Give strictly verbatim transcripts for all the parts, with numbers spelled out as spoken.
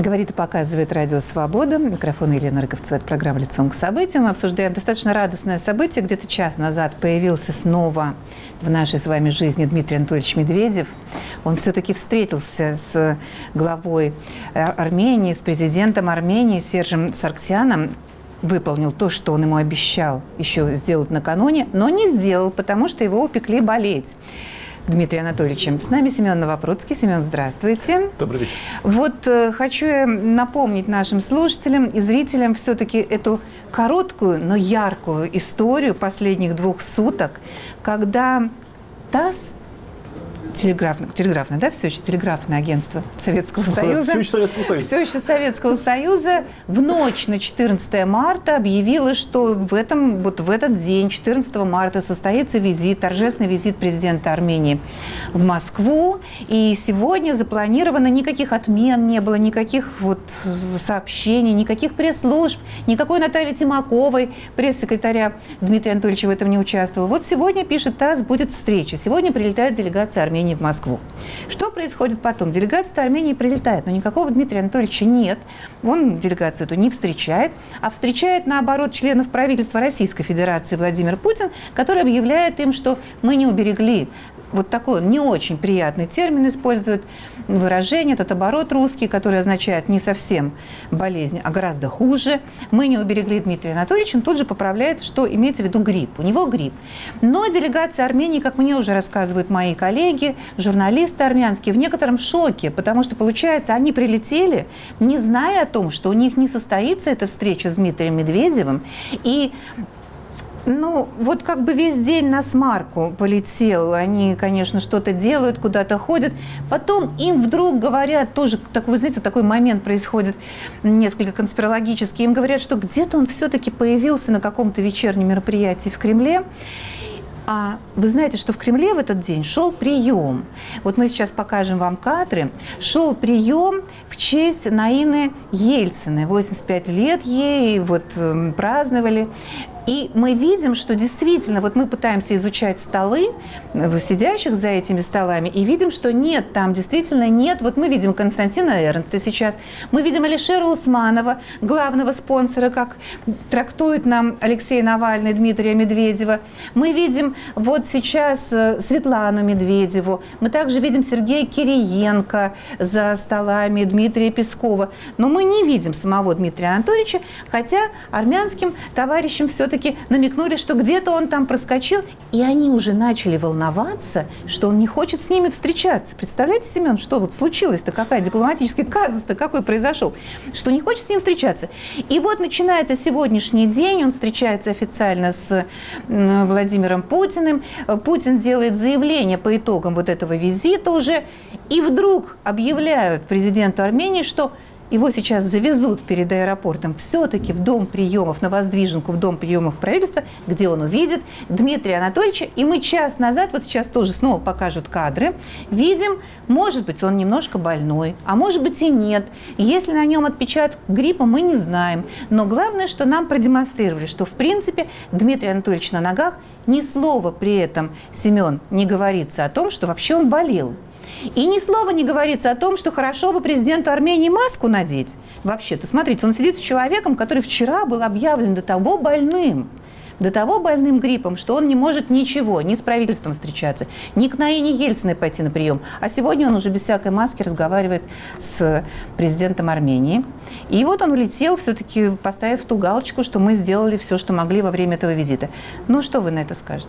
Говорит и показывает радио «Свобода». Микрофон Елена Рыковцева. Это программа «Лицом к событиям». Мы обсуждаем достаточно радостное событие. Где-то час назад появился снова в нашей с вами жизни Дмитрий Анатольевич Медведев. Он все-таки встретился с главой Армении, с президентом Армении Сержем Саргсяном. Выполнил то, что он ему обещал еще сделать накануне, но не сделал, потому что его упекли болеть. Дмитрий Анатольевич. С нами Семен Новопроцкий. Семен, здравствуйте. Добрый вечер. Вот э, хочу я напомнить нашим слушателям и зрителям все-таки эту короткую, но яркую историю последних двух суток, когда ТАСС, телеграфное, телеграфное, да, все еще телеграфное агентство Советского Союза, все еще Советского Союза, все еще Советского Союза в ночь на четырнадцатое марта объявила, что в этом, вот в этот день, четырнадцатого марта, состоится визит, торжественный визит президента Армении в Москву. И сегодня запланировано, никаких отмен не было, никаких вот сообщений, никаких пресс-служб, никакой Натальи Тимаковой, пресс-секретаря Дмитрия Анатольевича в этом не участвовал. Вот сегодня, пишет ТАСС, будет встреча. Сегодня прилетает делегация Армении в Москву. Что происходит потом? Делегация Армении прилетает, но никакого Дмитрия Анатольевича нет. Он делегацию эту не встречает, а встречает, наоборот, членов правительства Российской Федерации Владимир Путин, который объявляет им, что мы не уберегли. Вот такой не очень приятный термин использует, выражение, этот оборот русский, который означает не совсем болезнь, а гораздо хуже. Мы не уберегли Дмитрия Анатольевича, он тут же поправляет, что имеется в виду грипп. У него грипп. Но делегация Армении, как мне уже рассказывают мои коллеги, журналисты армянские, в некотором шоке, потому что, получается, они прилетели, не зная о том, что у них не состоится эта встреча с Дмитрием Медведевым, и ну, вот как бы весь день на смарку полетел. Они, конечно, что-то делают, куда-то ходят. Потом им вдруг говорят, тоже такой, вы знаете, такой момент происходит несколько конспирологический. Им говорят, что где-то он все-таки появился на каком-то вечернем мероприятии в Кремле. А вы знаете, что в Кремле в этот день шел прием. Вот мы сейчас покажем вам кадры. Шел прием в честь Наины Ельциной. восемьдесят пять лет ей, вот праздновали. И мы видим, что действительно, вот мы пытаемся изучать столы, сидящих за этими столами, и видим, что нет, там действительно нет. Вот мы видим Константина Эрнста сейчас, мы видим Алишера Усманова, главного спонсора, как трактует нам Алексей Навальный, Дмитрия Медведева. Мы видим вот сейчас Светлану Медведеву, мы также видим Сергея Кириенко за столами, Дмитрия Пескова. Но мы не видим самого Дмитрия Анатольевича, хотя армянским товарищам все-таки намекнули, что где-то он там проскочил, и они уже начали волноваться, что он не хочет с ними встречаться. Представляете, Семен, что вот случилось-то, какая дипломатический казус-то какой произошел, что не хочет с ним встречаться. И вот начинается сегодняшний день, он встречается официально с Владимиром Путиным, Путин делает заявление по итогам вот этого визита уже, и вдруг объявляют президенту Армении, что его сейчас завезут перед аэропортом все-таки в дом приемов, на Воздвиженку, в дом приемов правительства, где он увидит Дмитрия Анатольевича. И мы час назад, вот сейчас тоже снова покажут кадры, видим, может быть, он немножко больной, а может быть и нет. Если на нем отпечаток гриппа, мы не знаем. Но главное, что нам продемонстрировали, что в принципе Дмитрий Анатольевич на ногах, ни слова при этом, Семен, не говорится о том, что вообще он болел. И ни слова не говорится о том, что хорошо бы президенту Армении маску надеть. Вообще-то, смотрите, он сидит с человеком, который вчера был объявлен до того больным, до того больным гриппом, что он не может ничего, ни с правительством встречаться, ни к Наине Ельциной пойти на прием. А сегодня он уже без всякой маски разговаривает с президентом Армении. И вот он улетел, все-таки поставив ту галочку, что мы сделали все, что могли во время этого визита. Ну, что вы на это скажете?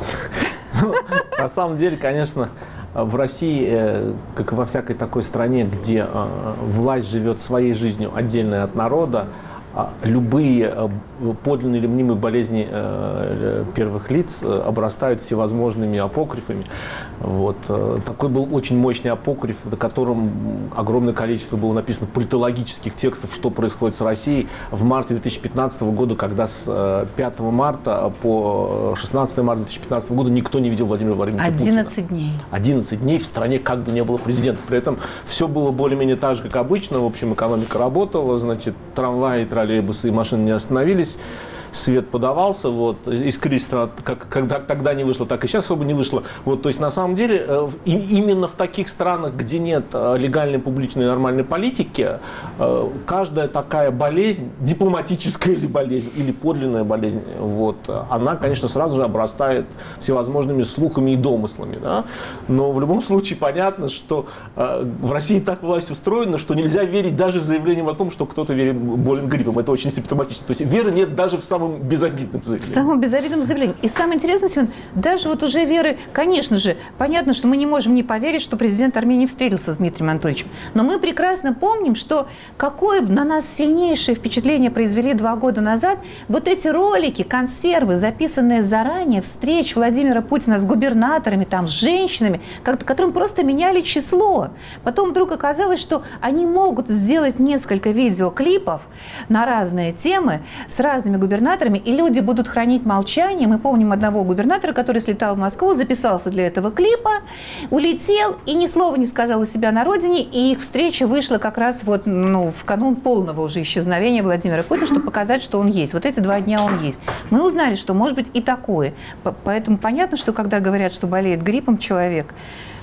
На самом деле, конечно, в России, как и во всякой такой стране, где власть живет своей жизнью отдельно от народа, любые подлинные или мнимые болезни первых лиц обрастают всевозможными апокрифами. Вот. Такой был очень мощный апокриф, на котором огромное количество было написано политологических текстов, что происходит с Россией в марте две тысячи пятнадцатого года, когда с пятого марта по шестнадцатое марта две тысячи пятнадцатого года никто не видел Владимира Владимировича Путина. одиннадцать дней. одиннадцать дней в стране как бы не было президента. При этом все было более-менее так же, как обычно. В общем, экономика работала, значит, трамваи, троллейбусы и машины не остановились. свет подавался, вот, из кризиса, как, когда тогда не вышло, так и сейчас особо не вышло. Вот, то есть, на самом деле, э, и, именно в таких странах, где нет э, легальной, публичной, нормальной политики, э, каждая такая болезнь, дипломатическая или болезнь, или подлинная болезнь, вот, она, конечно, сразу же обрастает всевозможными слухами и домыслами. Да? Но в любом случае понятно, что э, в России так власть устроена, что нельзя верить даже заявлениям о том, что кто-то верит, болен гриппом. Это очень симптоматично. То есть веры нет даже в самом безобидном заявлении. В самом безобидном заявлении. И самое интересное, Семен, даже вот уже веры, конечно же, понятно, что мы не можем не поверить, что президент Армении встретился с Дмитрием Анатольевичем. Но мы прекрасно помним, что какое на нас сильнейшее впечатление произвели два года назад вот эти ролики, консервы, записанные заранее, встреч Владимира Путина с губернаторами, там, с женщинами, которым просто меняли число. Потом вдруг оказалось, что они могут сделать несколько видеоклипов на разные темы с разными губернаторами, и люди будут хранить молчание. Мы помним одного губернатора, который слетал в Москву, записался для этого клипа, улетел и ни слова не сказал у себя на родине, и их встреча вышла как раз вот, ну, в канун полного уже исчезновения Владимира Путина, чтобы показать, что он есть. Вот эти два дня он есть. Мы узнали, что может быть и такое. Поэтому понятно, что когда говорят, что болеет гриппом человек,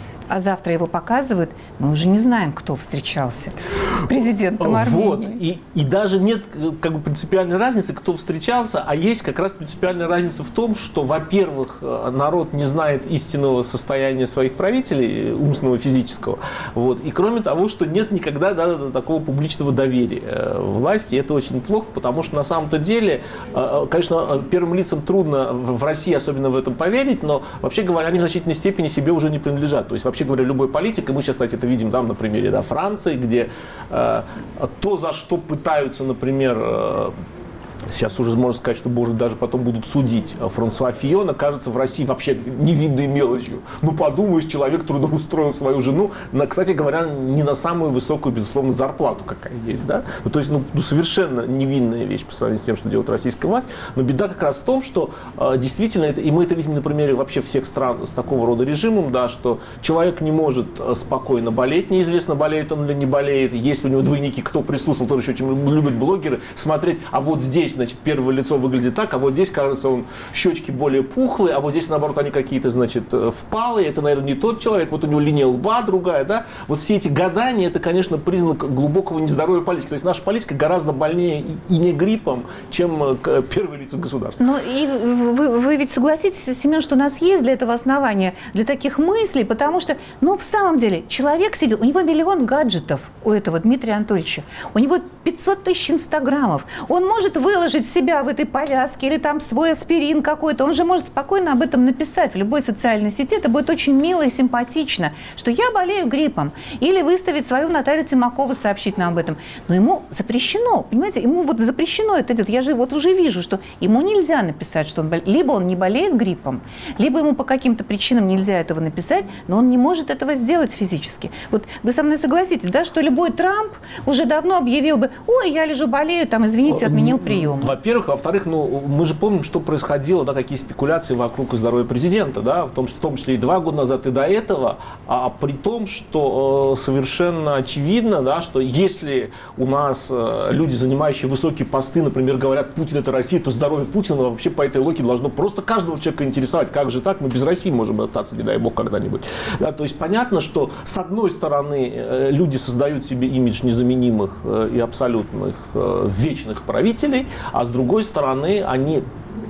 а завтра его показывают, мы уже не знаем, кто встречался с президентом Армении. Вот. И, и даже нет как бы принципиальной разницы, кто встречался, а есть как раз принципиальная разница в том, что, во-первых, народ не знает истинного состояния своих правителей, умственного и физического, вот. И кроме того, что нет никогда, да, такого публичного доверия власти. И это очень плохо, потому что на самом-то деле, конечно, первым лицам трудно в России особенно в этом поверить, но, вообще говоря, они в значительной степени себе уже не принадлежат. То есть, вообще говоря, любой политик, и мы сейчас, кстати, это видим там, на примере, да, Франции, где э, то, за что пытаются, например, э, сейчас уже можно сказать, что, может, даже потом будут судить Франсуа Фийона, кажется, в России вообще невинной мелочью. Ну, подумаешь, человек трудоустроил свою жену, на, кстати говоря, не на самую высокую, безусловно, зарплату, какая есть, да? Ну, то есть, ну, ну, совершенно невинная вещь по сравнению с тем, что делает российская власть. Но беда как раз в том, что э, действительно, это, и мы это видим на примере вообще всех стран с такого рода режимом, да, что человек не может спокойно болеть, неизвестно, болеет он или не болеет, есть у него двойники, кто присутствовал, тоже еще очень любят блогеры, смотреть, а вот здесь, значит, первое лицо выглядит так, а вот здесь, кажется, он щечки более пухлые, а вот здесь, наоборот, они какие-то, значит, впалые, это, наверное, не тот человек, вот у него линия лба другая, да, вот все эти гадания, это, конечно, признак глубокого нездоровья политики, то есть наша политика гораздо больнее и не гриппом, чем первые лица государства. Ну, и вы, вы ведь согласитесь, Семен, что у нас есть для этого основания, для таких мыслей, потому что, ну, в самом деле, человек сидел, у него миллион гаджетов, у этого Дмитрия Анатольевича, у него пятьсот тысяч инстаграмов, он может выложить себя в этой повязке или там свой аспирин какой-то, он же может спокойно об этом написать в любой социальной сети, это будет очень мило и симпатично, что я болею гриппом, или выставить свою Наталью Тимакову, сообщить нам об этом. Но ему запрещено, понимаете, ему вот запрещено это делать. Я же вот уже вижу, что ему нельзя написать, что он болеет. Либо он не болеет гриппом, либо ему по каким-то причинам нельзя этого написать, но он не может этого сделать физически. Вот вы со мной согласитесь, да, что любой Трамп уже давно объявил бы: ой, я лежу, болею, там, извините, отменил прием. Во-первых, во-вторых, ну, мы же помним, что происходило, да, какие спекуляции вокруг здоровья президента, да, в том, в том числе и два года назад, и до этого, а при том, что э, совершенно очевидно, да, что если у нас э, люди, занимающие высокие посты, например, говорят, Путин это Россия, то здоровье Путина вообще по этой логике должно просто каждого человека интересовать, как же так, мы без России можем остаться, не дай бог, когда-нибудь. Да, то есть понятно, что с одной стороны э, люди создают себе имидж незаменимых э, и абсолютных э, вечных правителей, а с другой стороны, они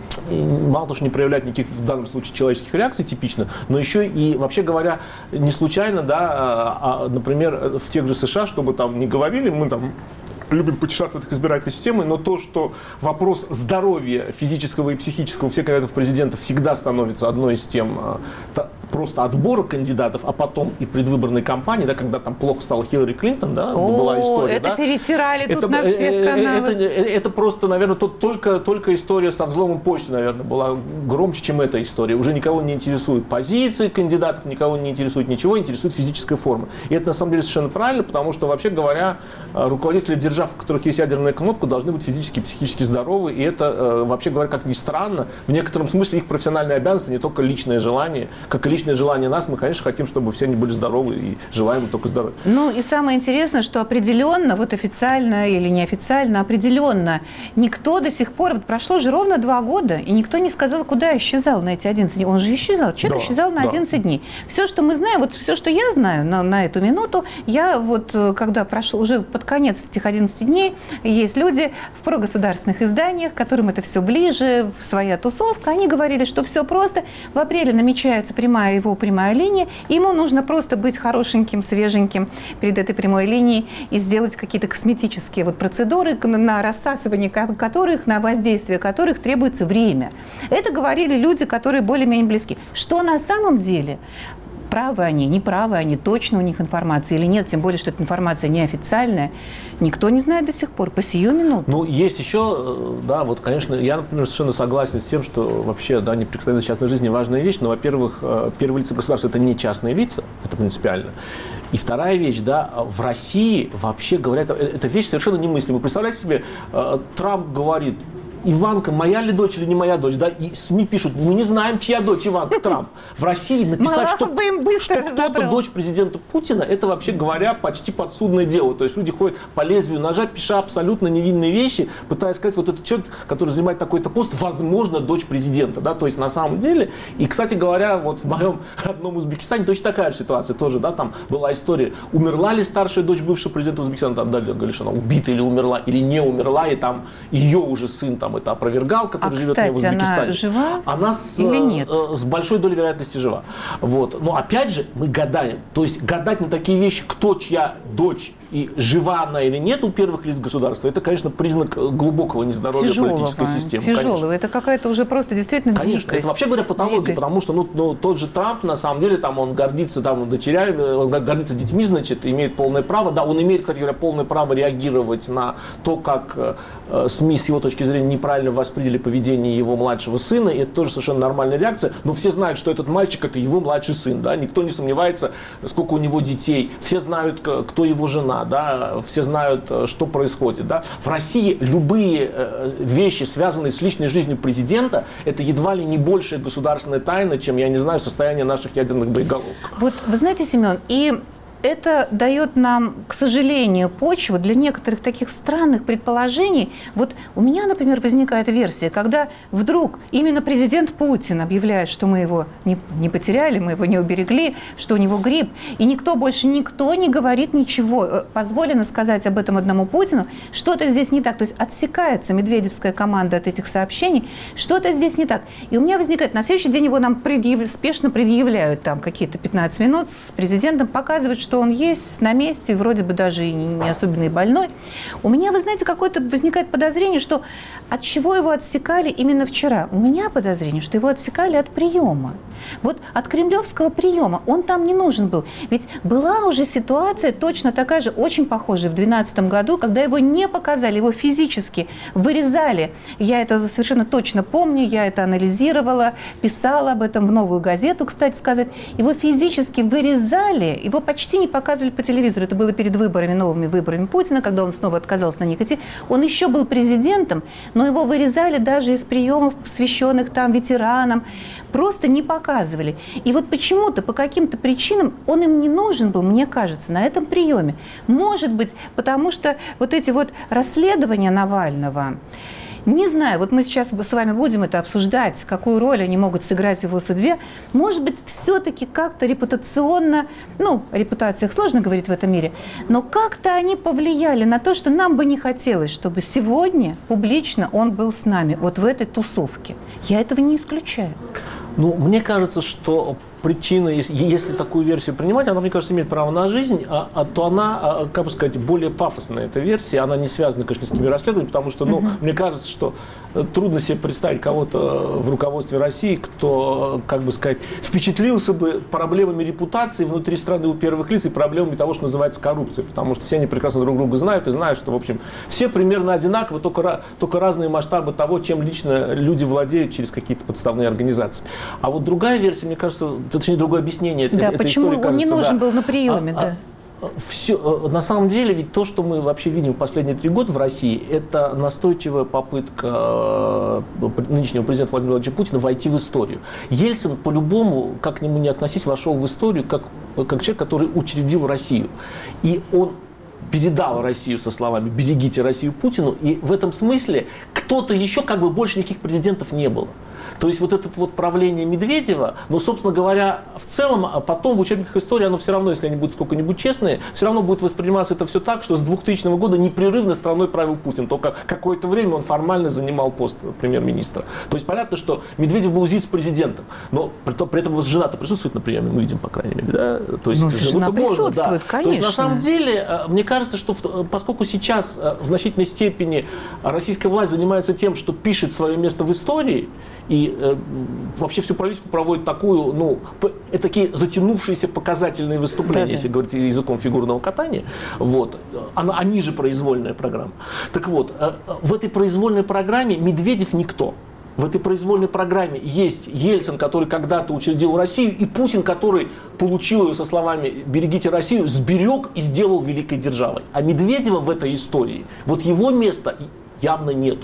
мало того, что не проявляют никаких, в данном случае, человеческих реакций типично, но еще и, вообще говоря, не случайно, да, а, а, например, в тех же США, чтобы там не говорили, мы там любим потешаться от их избирательной системы, но то, что вопрос здоровья физического и психического всех кандидатов в президента всегда становится одной из тем та, просто отбора кандидатов, а потом и предвыборной кампании, да, когда там плохо стала Хиллари Клинтон, да, О, была история. Это да, перетирали это, тут на всех каналах. Это, это, это просто, наверное, тот, только, только история со взломом почты, наверное, была громче, чем эта история. Уже никого не интересует позиции кандидатов, никого не интересует ничего, интересует физическая форма. И это, на самом деле, совершенно правильно, потому что, вообще говоря, руководители державы держав, в которых есть ядерная кнопка, должны быть физически и психически здоровы. И это, вообще говоря, как ни странно, в некотором смысле их профессиональная обязанность, не только личное желание. Как и личное желание нас, мы, конечно, хотим, чтобы все они были здоровы и желаем им только здоровья. Ну и самое интересное, что определенно, вот официально или неофициально, определенно, никто до сих пор, вот прошло же ровно два года, и никто не сказал, куда исчезал на эти одиннадцать дней. Он же исчезал, человек да, исчезал на да. одиннадцать дней. Все, что мы знаем, вот все, что я знаю на, на эту минуту, я вот, когда прошел уже под конец этих одиннадцати дней, есть люди в прогосударственных изданиях, которым это все ближе, своя тусовка, они говорили, что все просто, в апреле намечается прямая его прямая линия, и ему нужно просто быть хорошеньким, свеженьким перед этой прямой линией и сделать какие-то косметические вот процедуры, на рассасывание которых, на воздействие которых требуется время. Это говорили люди, которые более-менее близки. Что на самом деле? Правы они, не правы они, точно у них информация или нет, тем более, что эта информация неофициальная, никто не знает до сих пор, по сию минуту. Ну, есть еще, да, вот, конечно, я, например, совершенно согласен с тем, что вообще, да, неприкосновенность частной жизни важная вещь, но, во-первых, первые лица государства – это не частные лица, это принципиально. И вторая вещь, да, в России, вообще говоря, это, это вещь совершенно немыслимая. Представляете себе, Трамп говорит: Иванка, моя ли дочь или не моя дочь, да, и СМИ пишут, мы не знаем, чья дочь Иванка Трамп. В России написать, что, что кто-то дочь президента Путина, это, вообще говоря, почти подсудное дело. То есть люди ходят по лезвию ножа, пиша абсолютно невинные вещи, пытаясь сказать, вот этот человек, который занимает такой-то пост, возможно, дочь президента, да, то есть на самом деле. И, кстати говоря, вот в моем родном Узбекистане точно такая же ситуация тоже, да, там была история, умерла ли старшая дочь бывшего президента Узбекистана, там дали, говорили, что она убита или умерла, или не умерла, и там ее уже сын там это опровергал, который а, живет кстати, в Узбекистане. Она жива она с, или нет? с большой долей вероятности жива. Вот. Но опять же, мы гадаем. То есть гадать на такие вещи, кто чья дочь и жива она или нет у первых лиц государства, это, конечно, признак глубокого нездоровья тяжелого, политической системы. Тяжелого. Конечно. Это какая-то уже просто действительно конечно. дикость. Это вообще говоря патология, дикость. Потому что ну, ну, тот же Трамп, на самом деле, там, он гордится там, дочерями, он гордится детьми, значит, имеет полное право. Да, он имеет, кстати говоря, полное право реагировать на то, как э, СМИ с его точки зрения неправильно восприняли поведение его младшего сына. И это тоже совершенно нормальная реакция. Но все знают, что этот мальчик – это его младший сын. Да? Никто не сомневается, сколько у него детей. Все знают, кто его жена. Да? Все знают, что происходит. Да? В России любые э, вещи, связанные с личной жизнью президента, это едва ли не большая государственная тайна, чем, я не знаю, состояние наших ядерных боеголовок. Вот вы знаете, Семен, и это дает нам, к сожалению, почву для некоторых таких странных предположений. Вот у меня, например, возникает версия, когда вдруг именно президент Путин объявляет, что мы его не, не потеряли, мы его не уберегли, что у него грипп, и никто больше, никто не говорит ничего. Позволено сказать об этом одному Путину, что-то здесь не так. То есть отсекается медведевская команда от этих сообщений, что-то здесь не так. И у меня возникает, на следующий день его нам предъяв... спешно предъявляют там какие-то пятнадцать минут с президентом, показывают, что он есть на месте, вроде бы даже и не особенно и больной. У меня, вы знаете, какое-то возникает подозрение, что от чего его отсекали именно вчера. У меня подозрение, что его отсекали от приема. Вот от кремлевского приема. Он там не нужен был. Ведь была уже ситуация точно такая же, очень похожая в две тысячи двенадцатом году, когда его не показали, его физически вырезали. Я это совершенно точно помню, я это анализировала, писала об этом в «Новую газету», кстати сказать. Его физически вырезали, его почти не показывали по телевизору. Это было перед выборами, новыми выборами Путина, когда он снова отказался на них идти. Он еще был президентом, но его вырезали даже из приемов, посвященных там ветеранам. Просто не показывали. И вот почему-то, по каким-то причинам он им не нужен был, мне кажется, на этом приеме. Может быть, потому что вот эти вот расследования Навального, не знаю, вот мы сейчас с вами будем это обсуждать, какую роль они могут сыграть в его судьбе. Может быть, все-таки как-то репутационно, ну, о репутациях сложно говорить в этом мире, но как-то они повлияли на то, что нам бы не хотелось, чтобы сегодня публично он был с нами, вот в этой тусовке. Я этого не исключаю. Ну, мне кажется, что причина, если, если такую версию принимать, она, мне кажется, имеет право на жизнь, а, а то она, а, как бы сказать, более пафосная, эта версия, она не связана, конечно, с такими расследованиями, потому что, ну, mm-hmm. мне кажется, что трудно себе представить кого-то в руководстве России, кто, как бы сказать, впечатлился бы проблемами репутации внутри страны у первых лиц и проблемами того, что называется коррупцией, потому что все они прекрасно друг друга знают и знают, что, в общем, все примерно одинаковы, только, только разные масштабы того, чем лично люди владеют через какие-то подставные организации. А вот другая версия, мне кажется, точнее, другое объяснение. Да, этой почему истории, он кажется, не нужен да, был на приеме, а, да. все, на самом деле, ведь то, что мы вообще видим в последние три года в России, это настойчивая попытка нынешнего президента Владимира Владимировича Путина войти в историю. Ельцин, по-любому, как к нему не относись, вошел в историю как, как человек, который учредил Россию. И он передал Россию со словами «берегите Россию Путину», и в этом смысле кто-то еще, как бы больше никаких президентов не было. То есть вот это вот правление Медведева, ну, собственно говоря, в целом, а потом в учебниках истории, оно все равно, если они будут сколько-нибудь честные, все равно будет восприниматься это все так, что с двухтысячного года непрерывно страной правил Путин. Только какое-то время он формально занимал пост премьер-министра. То есть понятно, что Медведев был вице-президентом, но при, при этом его жена-то присутствует на приеме, мы видим, по крайней мере, да? То есть, ну, жена присутствует, можно, да. Конечно. То есть на самом деле, мне кажется, что поскольку сейчас в значительной степени российская власть занимается тем, что пишет свое место в истории, и э, вообще всю политику проводит такую, ну, это такие затянувшиеся показательные выступления, да-да, если говорить языком фигурного катания. Вот. Она, они же произвольная программа. Так вот, э, в этой произвольной программе Медведев никто. В этой произвольной программе есть Ельцин, который когда-то учредил Россию, и Путин, который получил ее со словами «берегите Россию», сберег и сделал великой державой. А Медведева в этой истории, вот его места явно нету.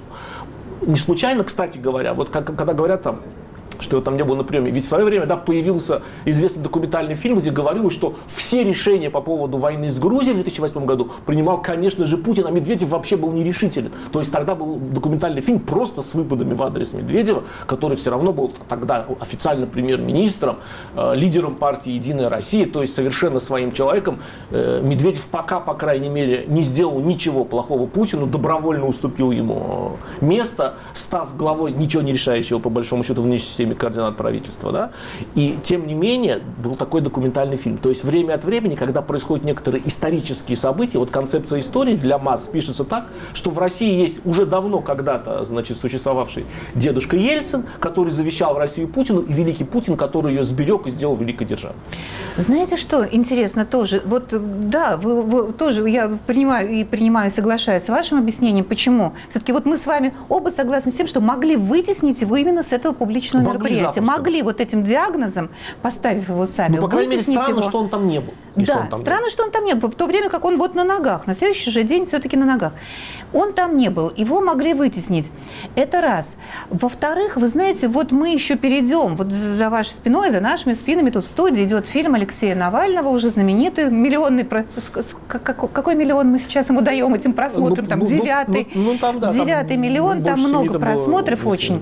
Не случайно, кстати говоря, вот как, когда говорят там, что его там не было на приеме, ведь в свое время, да, появился известный документальный фильм, где говорилось, что все решения по поводу войны с Грузией в две тысячи восьмом году принимал, конечно же, Путин, а Медведев вообще был нерешителен. То есть тогда был документальный фильм просто с выпадами в адрес Медведева, который все равно был тогда официально премьер-министром, э, лидером партии «Единая Россия», то есть совершенно своим человеком. Э, Медведев пока, по крайней мере, не сделал ничего плохого Путину, добровольно уступил ему место, став главой ничего не решающего, по большому счету, в нынешней системе координат правительства, да, и тем не менее был такой документальный фильм. То есть время от времени, когда происходят некоторые исторические события, вот концепция истории для масс пишется так, что в России есть уже давно когда-то, значит, существовавший дедушка Ельцин, который завещал Россию Путину, и великий Путин, который ее сберег и сделал великой державой. Знаете что, интересно тоже, вот да, вы, вы тоже, я принимаю и принимаю, соглашаюсь с вашим объяснением, почему. Все-таки вот мы с вами оба согласны с тем, что могли вытеснить его именно с этого публичного мероприятия. Могли, могли вот этим диагнозом, поставив его сами, ну, по крайней мере, странно, его. Что он там не был. И да, что странно, был. Что он там не был, в то время как он вот на ногах, на следующий же день все-таки на ногах. Он там не был, его могли вытеснить. Это раз. Во-вторых, вы знаете, вот мы еще перейдем, вот за вашей спиной, за нашими спинами тут в студии идет фильм Алексея Навального, уже знаменитый, миллионный, какой миллион мы сейчас ему даем этим просмотрам, там, девятый, ну, ну, там, да, девятый там миллион, там много просмотров очень.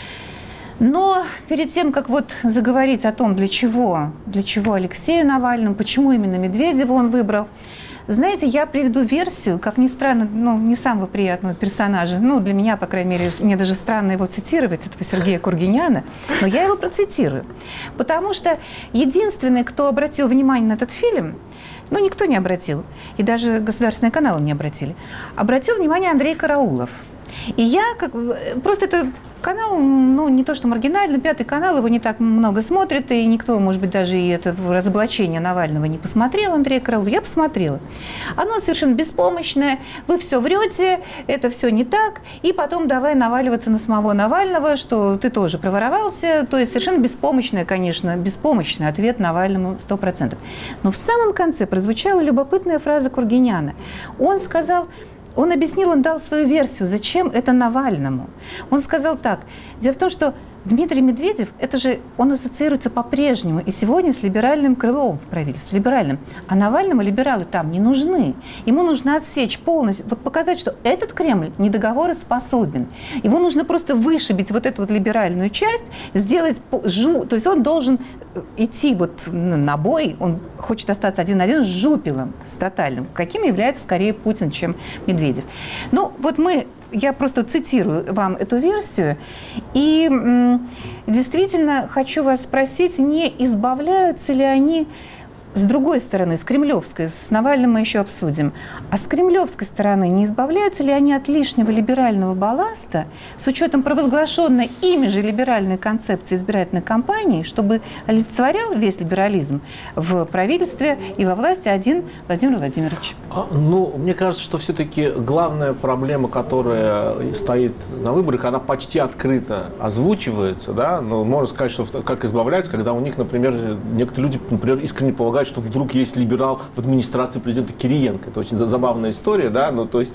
Но перед тем, как вот заговорить о том, для чего, для чего Алексею Навальному, почему именно Медведева он выбрал, знаете, я приведу версию, как ни странно, ну, не самого приятного персонажа, ну, для меня, по крайней мере, мне даже странно его цитировать, этого Сергея Кургиняна, но я его процитирую, потому что единственный, кто обратил внимание на этот фильм, ну, никто не обратил, и даже государственные каналы не обратили, обратил внимание Андрей Караулов. И я, как, просто это канал, ну, не то что маргинальный, пятый канал, его не так много смотрит, и никто, может быть, даже и это разоблачение Навального не посмотрел, Андрея Караулова. Я посмотрела. Оно совершенно беспомощное, вы все врете, это все не так, и потом давай наваливаться на самого Навального, что ты тоже проворовался, то есть совершенно беспомощный, конечно, беспомощный ответ Навальному сто процентов. Но в самом конце прозвучала любопытная фраза Кургиняна. Он сказал... Он объяснил, он дал свою версию, зачем это Навальному. Он сказал так, дело в том, что Дмитрий Медведев, это же, он ассоциируется по-прежнему и сегодня с либеральным крылом в правительстве, либеральным. А Навальному либералы там не нужны. Ему нужно отсечь полностью, вот показать, что этот Кремль недоговороспособен. Его нужно просто вышибить вот эту вот либеральную часть, сделать, жу, то есть он должен идти вот на бой, он хочет остаться один на один с жупелом, с тотальным, каким является скорее Путин, чем Медведев. Ну, вот мы... Я просто цитирую вам эту версию. И м, действительно хочу вас спросить, не избавляются ли они, с другой стороны, с кремлевской, с Навальным мы еще обсудим, а с кремлевской стороны не избавляются ли они от лишнего либерального балласта с учетом провозглашенной ими же либеральной концепции избирательной кампании, чтобы олицетворял весь либерализм в правительстве и во власти один Владимир Владимирович? А, ну, мне кажется, что все-таки главная проблема, которая стоит на выборах, она почти открыто озвучивается, да, но можно сказать, что как избавляются, когда у них, например, некоторые люди, например, искренне полагают, узнать, что вдруг есть либерал в администрации президента Кириенко. Это очень забавная история, да, ну то есть...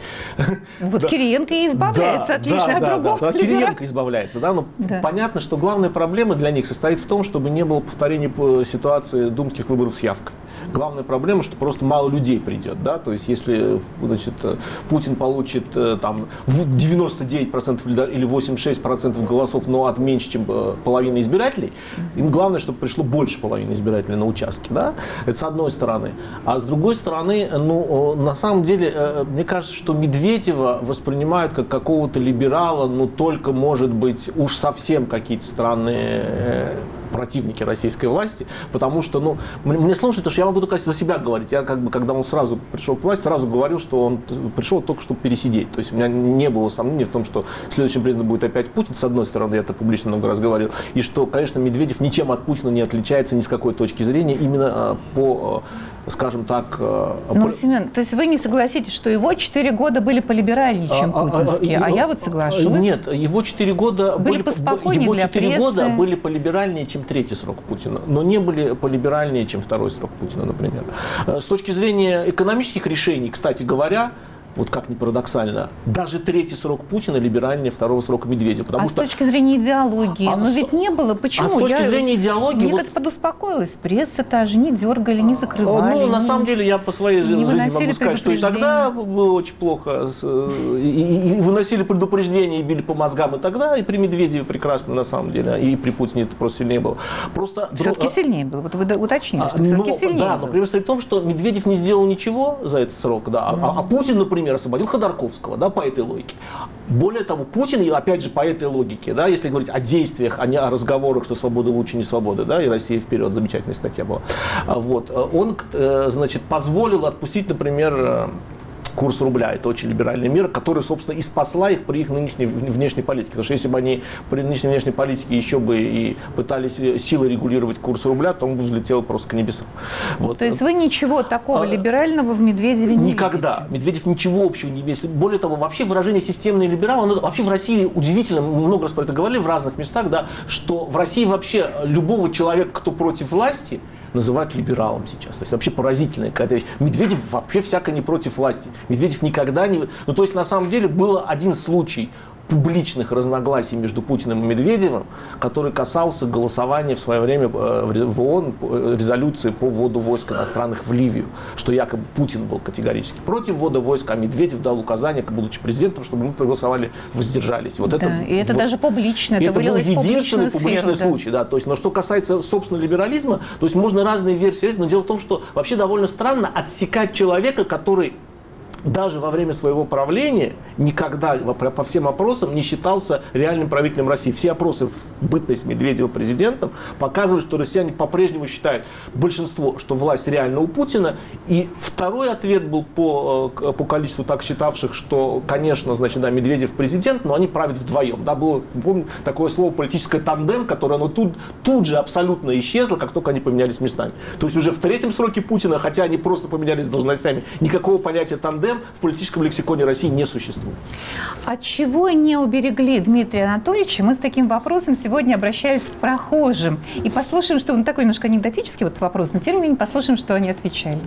Вот Кириенко и избавляется отлично от другого либерала. Кириенко избавляется, да, но понятно, что главная проблема для них состоит в том, чтобы не было повторения ситуации думских выборов с явкой. Главная проблема, что просто мало людей придет, да, то есть если, значит, Путин получит там девяносто девять процентов или восемьдесят шесть процентов голосов, но от меньше, чем половины избирателей, им главное, чтобы пришло больше половины избирателей на участке, да, это с одной стороны. А с другой стороны, ну, на самом деле, мне кажется, что Медведева воспринимают как какого-то либерала, ну, только, может быть, уж совсем какие-то странные противники российской власти, потому что, ну, мне сложно, потому что я могу только за себя говорить. Я, как бы, когда он сразу пришел к власти, сразу говорил, что он пришел только, чтобы пересидеть. То есть у меня не было сомнений в том, что следующим президентом будет опять Путин, с одной стороны, я это публично много раз говорил, и что, конечно, Медведев ничем от Путина не отличается ни с какой точки зрения, именно по, скажем так... Ну, по... Семен, то есть вы не согласитесь, что его четыре года были полиберальнее, чем а, путинские, а, а, а я вот соглашусь. Нет, его четыре года были, были, его для четыре прессы. года были полиберальнее, чем третий срок Путина, но не были полиберальнее, чем второй срок Путина, например. С точки зрения экономических решений, кстати говоря, вот как ни парадоксально, даже третий срок Путина либеральнее второго срока Медведева. А что... с точки зрения идеологии? А, ну ведь не было. Почему? А с точки я... зрения идеологии... Мне вот... как-то подуспокоилась. Пресса-то же не дергали, не закрывали. Ну, не... на самом деле, я по своей жизни могу сказать, что и тогда было очень плохо. И, и, и выносили предупреждения, и били по мозгам и тогда, и при Медведеве прекрасно, на самом деле. И при Путине это просто сильнее было. Просто... Все-таки сильнее было. Вот вы уточнили, что а, все-таки но, сильнее Да, было. но пример стоит в том, что Медведев не сделал ничего за этот срок, да, mm-hmm. а, а Путин, например, освободил Ходорковского. Да, по этой логике. Более того, Путин, и опять же по этой логике, да, если говорить о действиях, а не о разговорах, что свобода лучше, не свобода, да, и Россия вперед, замечательная статья была. Вот, он, значит, позволил отпустить, например, курс рубля. Это очень либеральная мера, которая, собственно, и спасла их при их нынешней внешней политике. Потому что если бы они при нынешней внешней политике еще бы и пытались силой регулировать курс рубля, то он бы взлетел просто к небесам. Вот. То есть вы ничего такого а, либерального в Медведеве не Никогда. видите? Медведев ничего общего не имеет. Более того, вообще выражение «системный либерал», оно, вообще в России удивительно, мы много раз про это говорили в разных местах, да, что в России вообще любого человека, кто против власти, называют либералом сейчас. То есть вообще поразительная какая-то вещь. Медведев вообще всяко не против власти. Медведев никогда не... Ну то есть на самом деле был один случай публичных разногласий между Путиным и Медведевым, который касался голосования в свое время в ООН резолюции по вводу войск иностранных в Ливию, что якобы Путин был категорически против ввода войск, а Медведев дал указание, будучи президентом, чтобы мы проголосовали, воздержались. Вот да, это, и это вот, даже публично, это, это вылилось в публичную сферу. Это был единственный публичный да. случай. Да. То есть, но что касается, собственно, либерализма, то есть можно разные версии, но дело в том, что вообще довольно странно отсекать человека, который даже во время своего правления никогда по всем опросам не считался реальным правителем России. Все опросы в бытность Медведева президентом показывают, что россияне по-прежнему считают большинство, что власть реально у Путина. И второй ответ был по, по количеству так считавших, что, конечно, значит, да, Медведев президент, но они правят вдвоем. Да, было, помню, такое слово политическое тандем, которое оно тут, тут же абсолютно исчезло, как только они поменялись местами. То есть уже в третьем сроке Путина, хотя они просто поменялись должностями, никакого понятия тандем в политическом лексиконе России не существует. От чего не уберегли Дмитрия Анатольевича? Мы с таким вопросом сегодня обращались к прохожим. И послушаем, что он такой немножко анекдотический вот вопрос, но тем не менее послушаем, что они отвечали.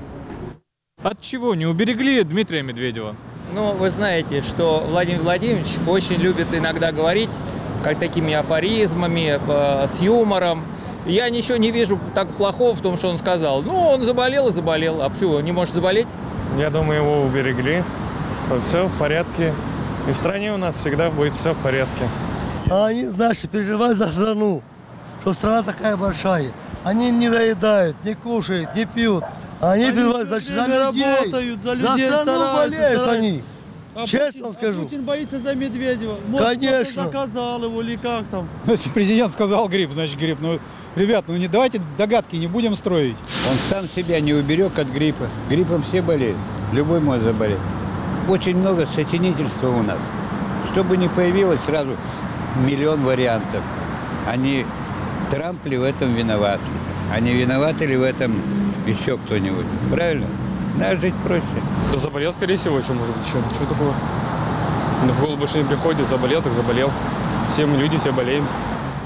От чего не уберегли Дмитрия Медведева? Ну, вы знаете, что Владимир Владимирович очень любит иногда говорить как такими афоризмами, с юмором. Я ничего не вижу так плохого в том, что он сказал. Ну, он заболел и заболел. А почему? Не может заболеть? Я думаю, его уберегли. Все в порядке. И в стране у нас всегда будет все в порядке. А они, значит, переживают за страну, что страна такая большая. Они не доедают, не кушают, не пьют. Они, они переживают за, за людей. Работают, за людей за страну болеют стараются. они. А Честно Путин, скажу. А Путин боится за Медведева. Может, конечно. заказал его или как там. Если президент сказал грипп, значит грипп. Ну, ребят, ну не давайте догадки не будем строить. Он сам себя не уберег от гриппа. Гриппом все болеют. Любой может заболеть. Очень много сочинительства у нас. Чтобы не появилось сразу миллион вариантов. Они, Трамп ли в этом виноват? Они виноваты ли в этом еще кто-нибудь? Правильно? Надо жить проще. Да заболел, скорее всего, что может быть еще. Что такого? В голову больше не приходит, заболел, так заболел. Все мы люди, все болеем.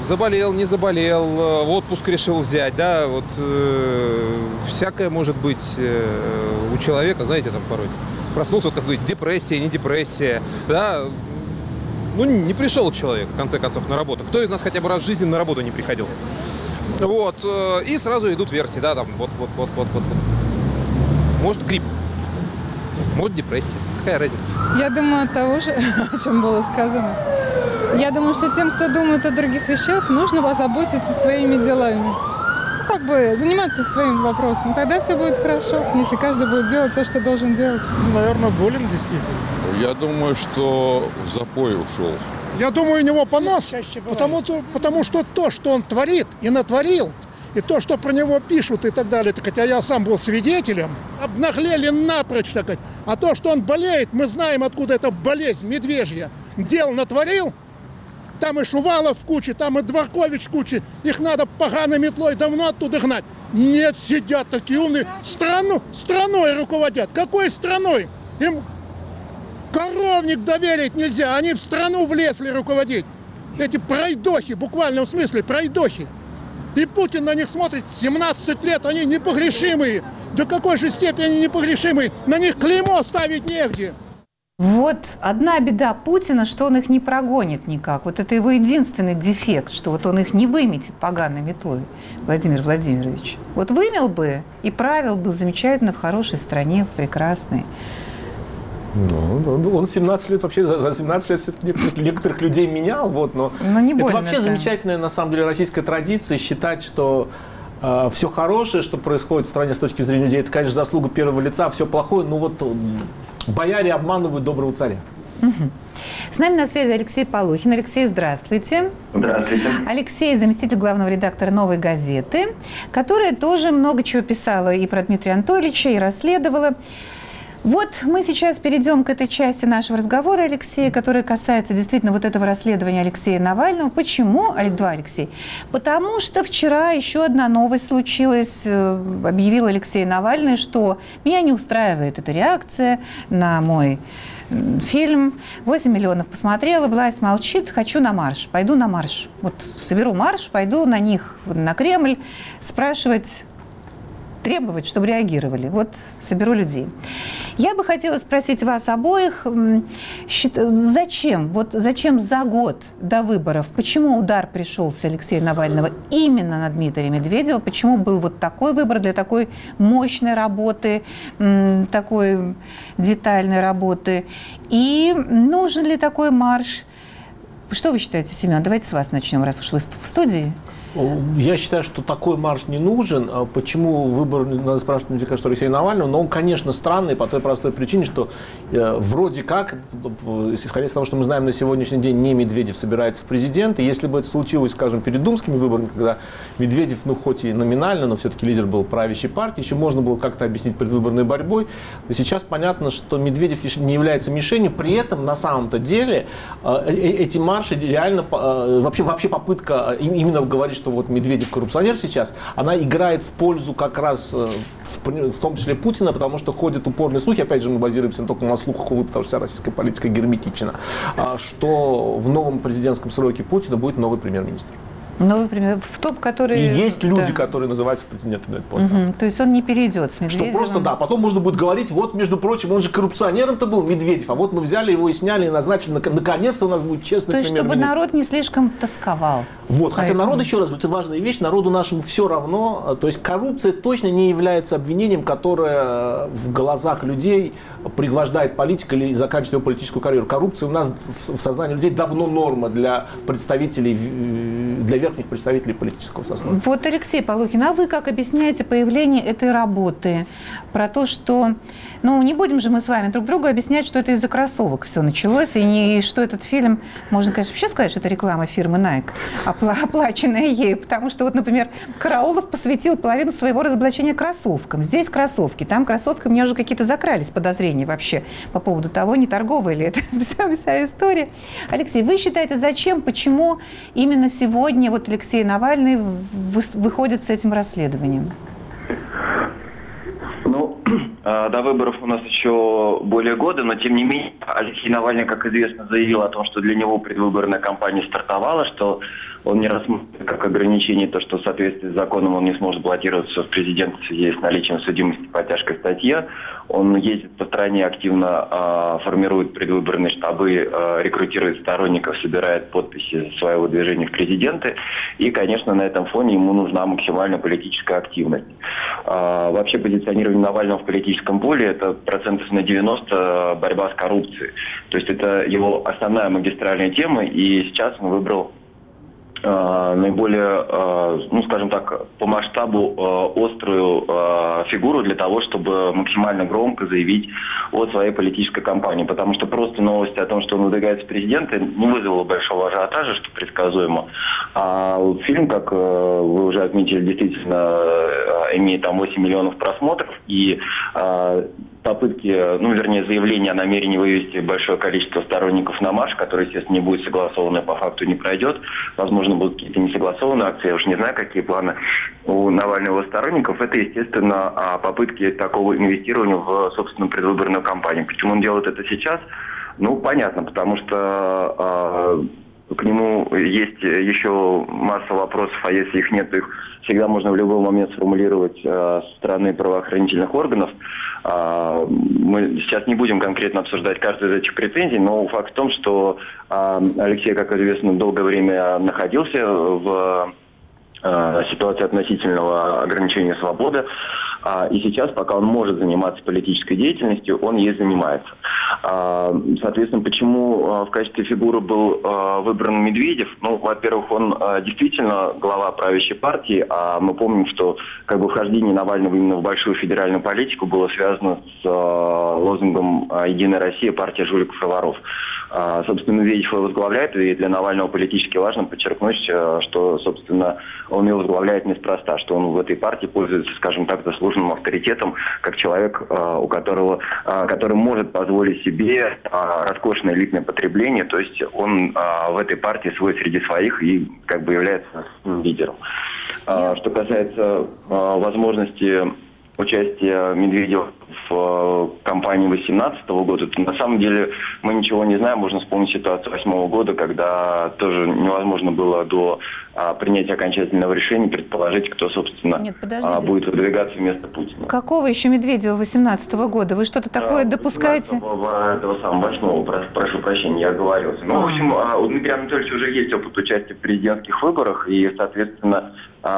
заболел, не заболел, в отпуск решил взять, да, вот э, всякое может быть э, у человека, знаете, там порой проснулся, вот какой-то депрессия, не депрессия, да, ну не пришел человек, в конце концов, на работу. Кто из нас хотя бы раз в жизни на работу не приходил? Вот, э, и сразу идут версии, да, там, вот, вот, вот, вот, вот. Может грипп, может депрессия, какая разница? Я думаю, от того же, о чем было сказано. Я думаю, что тем, кто думает о других вещах, нужно позаботиться своими делами. Ну, как бы заниматься своим вопросом. Тогда все будет хорошо, если каждый будет делать то, что должен делать. Наверное, болен действительно. Я думаю, что в запой ушел. Я думаю, у него понос, потому, потому что то, что он творит и натворил, и то, что про него пишут и так далее, хотя я сам был свидетелем, обнаглели напрочь, так сказать. А то, что он болеет, мы знаем, откуда эта болезнь медвежья. Дел натворил, там и Шувалов в куче, там и Дворкович в куче. Их надо поганой метлой давно оттуда гнать. Нет, сидят такие умные. Страну, страной руководят. Какой страной? Им коровник доверить нельзя. Они в страну влезли руководить. Эти пройдохи, в буквальном смысле пройдохи. И Путин на них смотрит семнадцать лет, они непогрешимые. До какой же степени они непогрешимые? На них клеймо ставить негде. Вот одна беда Путина, что он их не прогонит никак. Вот это его единственный дефект, что вот он их не выметит поганой метлой, Владимир Владимирович. Вот вымел бы и правил бы замечательно в хорошей стране, в прекрасной. Ну, он семнадцать лет вообще, за семнадцать лет все-таки некоторых, некоторых людей менял, вот, но, но не это вообще это. замечательная, на самом деле, российская традиция считать, что э, все хорошее, что происходит в стране с точки зрения людей, это, конечно, заслуга первого лица, все плохое, ну вот бояре обманывают доброго царя. Угу. С нами на связи Алексей Полухин. Алексей, здравствуйте. Здравствуйте. Алексей, заместитель главного редактора «Новой газеты», которая тоже много чего писала и про Дмитрия Анатольевича, и расследовала. Вот мы сейчас перейдем к этой части нашего разговора, Алексей, которая касается действительно вот этого расследования Алексея Навального. Почему, два, Алексей? Потому что вчера еще одна новость случилась. Объявил Алексей Навальный, что меня не устраивает эта реакция на мой фильм. восемь миллионов посмотрела, власть молчит, хочу на марш. Пойду на марш. Вот соберу марш, пойду на них, на Кремль, спрашивать, требовать, чтобы реагировали. Вот соберу людей. Я бы хотела спросить вас обоих, зачем, вот зачем за год до выборов, почему удар пришел с Алексея Навального именно на Дмитрия Медведева, почему был вот такой выбор для такой мощной работы, такой детальной работы, и нужен ли такой марш? Что вы считаете, Семен? Давайте с вас начнем, раз уж вы в студии. Я считаю, что такой марш не нужен. Почему выбор, надо спрашивать, мне кажется, Алексея Навального, но он, конечно, странный по той простой причине, что э, вроде как, исходя из того, что мы знаем на сегодняшний день, не Медведев собирается в президенты. Если бы это случилось, скажем, перед думскими выборами, когда Медведев, ну, хоть и номинально, но все-таки лидер был правящей партии, еще можно было как-то объяснить предвыборной борьбой. Но сейчас понятно, что Медведев не является мишенью, при этом на самом-то деле э, эти марши реально, э, вообще, вообще попытка именно говорить, что вот Медведев коррупционер сейчас, она играет в пользу как раз, в, в том числе Путина, потому что ходят упорные слухи, опять же мы базируемся только на слухах, потому что вся российская политика герметична, что в новом президентском сроке Путина будет новый премьер-министр. Новый премьер, в топ, который... И есть люди, да. которые называются претендентами на этот пост. Угу. То есть он не перейдет с Медведевым. Что просто, да, потом можно будет говорить, вот, между прочим, он же коррупционером-то был, Медведев, а вот мы взяли его и сняли, и назначили, наконец-то у нас будет честный премьер-министр. То есть, чтобы народ не слишком тосковал. Вот, хотя поэтому... народ, еще раз говорю, это важная вещь, народу нашему все равно, то есть коррупция точно не является обвинением, которое в глазах людей пригвождает политика или заканчивает его политическую карьеру. Коррупция у нас в сознании людей давно норма для представителей, для верхних представителей политического сословия. Вот, Алексей Полухин, а вы как объясняете появление этой работы? Про то, что, ну, не будем же мы с вами друг другу объяснять, что это из-за кроссовок все началось, и, не, и что этот фильм, можно, конечно, вообще сказать, что это реклама фирмы Nike, оплаченная ею, потому что, вот, например, Караулов посвятил половину своего разоблачения кроссовкам. Здесь кроссовки, там кроссовки, у меня уже какие-то закрались подозрения вообще по поводу того, не торговая ли это вся, вся история. Алексей, вы считаете, зачем, почему именно сегодня вот Алексей Навальный выходит с этим расследованием? Ну, До выборов у нас еще более года, но тем не менее Алексей Навальный, как известно, заявил о том, что для него предвыборная кампания стартовала, что он не рассматривает как ограничение то, что в соответствии с законом он не сможет баллотироваться в президенты в связи с наличием судимости по тяжкой статье. Он ездит по стране, активно э, формирует предвыборные штабы, э, рекрутирует сторонников, собирает подписи своего движения в президенты. И, конечно, на этом фоне ему нужна максимальная политическая активность. Э, вообще позиционирование Навального в политическом поле – это процентов на девяносто борьба с коррупцией. То есть это его основная магистральная тема, и сейчас он выбрал наиболее, ну скажем так, по масштабу острую фигуру для того, чтобы максимально громко заявить о своей политической кампании. Потому что просто новости о том, что он выдвигается в президенты, не вызвало большого ажиотажа, что предсказуемо. А фильм, как вы уже отметили, действительно имеет там восемь миллионов просмотров, и попытки, ну, вернее, заявления о намерении вывести большое количество сторонников на марш, который, естественно, не будет согласован и по факту не пройдет. Возможно, будут какие-то несогласованные акции, я уж не знаю, какие планы у Навального сторонников. Это, естественно, попытки такого инвестирования в, собственно, предвыборную кампанию. Почему он делает это сейчас? Ну, понятно, потому что э, к нему есть еще масса вопросов, а если их нет, то их всегда можно в любой момент сформулировать э, со стороны правоохранительных органов. Э, мы сейчас не будем конкретно обсуждать каждую из этих претензий, но факт в том, что э, Алексей, как известно, долгое время находился в э, ситуации относительного ограничения свободы. И сейчас, пока он может заниматься политической деятельностью, он ей занимается. Соответственно, почему в качестве фигуры был выбран Медведев? Ну, во-первых, он действительно глава правящей партии, а мы помним, что как бы вхождение Навального именно в большую федеральную политику было связано с лозунгом «Единая Россия, партия жуликов и воров». Собственно, Медведев его возглавляет, и для Навального политически важно подчеркнуть, что, собственно, он его возглавляет неспроста, что он в этой партии пользуется, скажем так, заслуженным авторитетом, как человек, у которого, который может позволить себе роскошное элитное потребление, то есть он в этой партии свой среди своих и как бы является лидером. Что касается возможности участия Медведева в кампании две тысячи восемнадцатого года, то на самом деле мы ничего не знаем. Можно вспомнить ситуацию две тысячи восьмого года, когда тоже невозможно было до а, принятия окончательного решения предположить, кто, собственно, Нет, а, будет выдвигаться вместо Путина. Какого еще Медведева две тысячи восемнадцатого года? Вы что-то такое да, допускаете? Этого самого восьмого, прошу, прошу прощения, я оговорился. Ну, а. в общем, у Дмитрия Анатольевича уже есть опыт участия в президентских выборах, и, соответственно,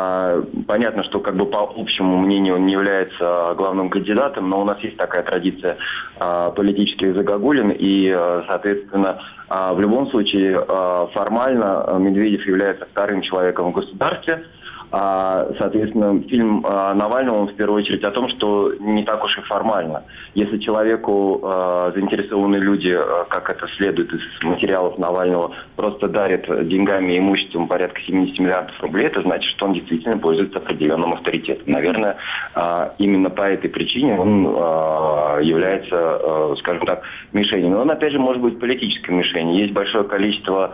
понятно, что как бы по общему мнению он не является главным кандидатом, но у нас есть такая традиция политических загогулин, и, соответственно, в любом случае формально Медведев является вторым человеком в государстве. Соответственно, фильм Навального, он в первую очередь о том, что не так уж и формально. Если человеку э, заинтересованные люди, э, как это следует из материалов Навального, просто дарят деньгами и имуществом порядка семьдесят миллиардов рублей, это значит, что он действительно пользуется определенным авторитетом. Наверное, э, именно по этой причине он э, является, э, скажем так, мишенью. Но он, опять же, может быть политической мишенью. Есть большое количество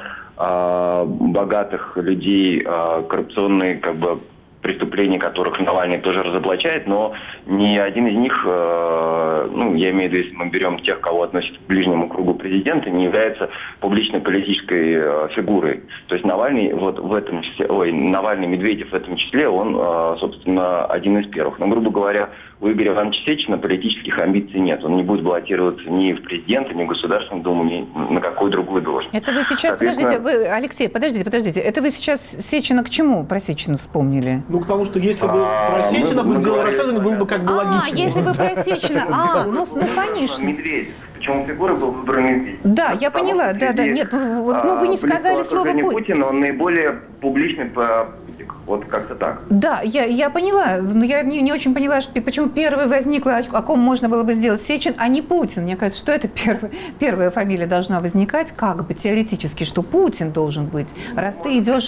богатых людей, коррупционные как бы преступления, которых Навальный тоже разоблачает, но ни один из них, ну, я имею в виду, если мы берем тех, кого относят к ближнему кругу президента, не является публичной политической фигурой. То есть Навальный вот в этом числе, ой, Навальный, Медведев в этом числе, он, собственно, один из первых. Но, грубо говоря, у Игоря Ивановича Сечина политических амбиций нет. Он не будет баллотироваться ни в президенты, ни в Государственную Думу, ни на какую другую должность. Это вы сейчас, подождите, вы, Алексей, подождите, подождите, это вы сейчас Сечина к чему про Сечина вспомнили? Ну, к тому, что если бы про Сечина бы сделал расследование, было бы как бы логично. А, если бы про Сечина, а, ну, ну, конечно. Медведев. Почему фигура был выбран Медведев? Да, я поняла, да, да, нет, ну вы не сказали слово Путин, он наиболее публичный по... Вот как-то так. Да, я, я поняла, но я не, не очень поняла, что, почему первой возникла, о ком можно было бы сделать Сечин, а не Путин. Мне кажется, что это первая, первая фамилия должна возникать, как бы теоретически, что Путин должен быть. Раз ты идешь...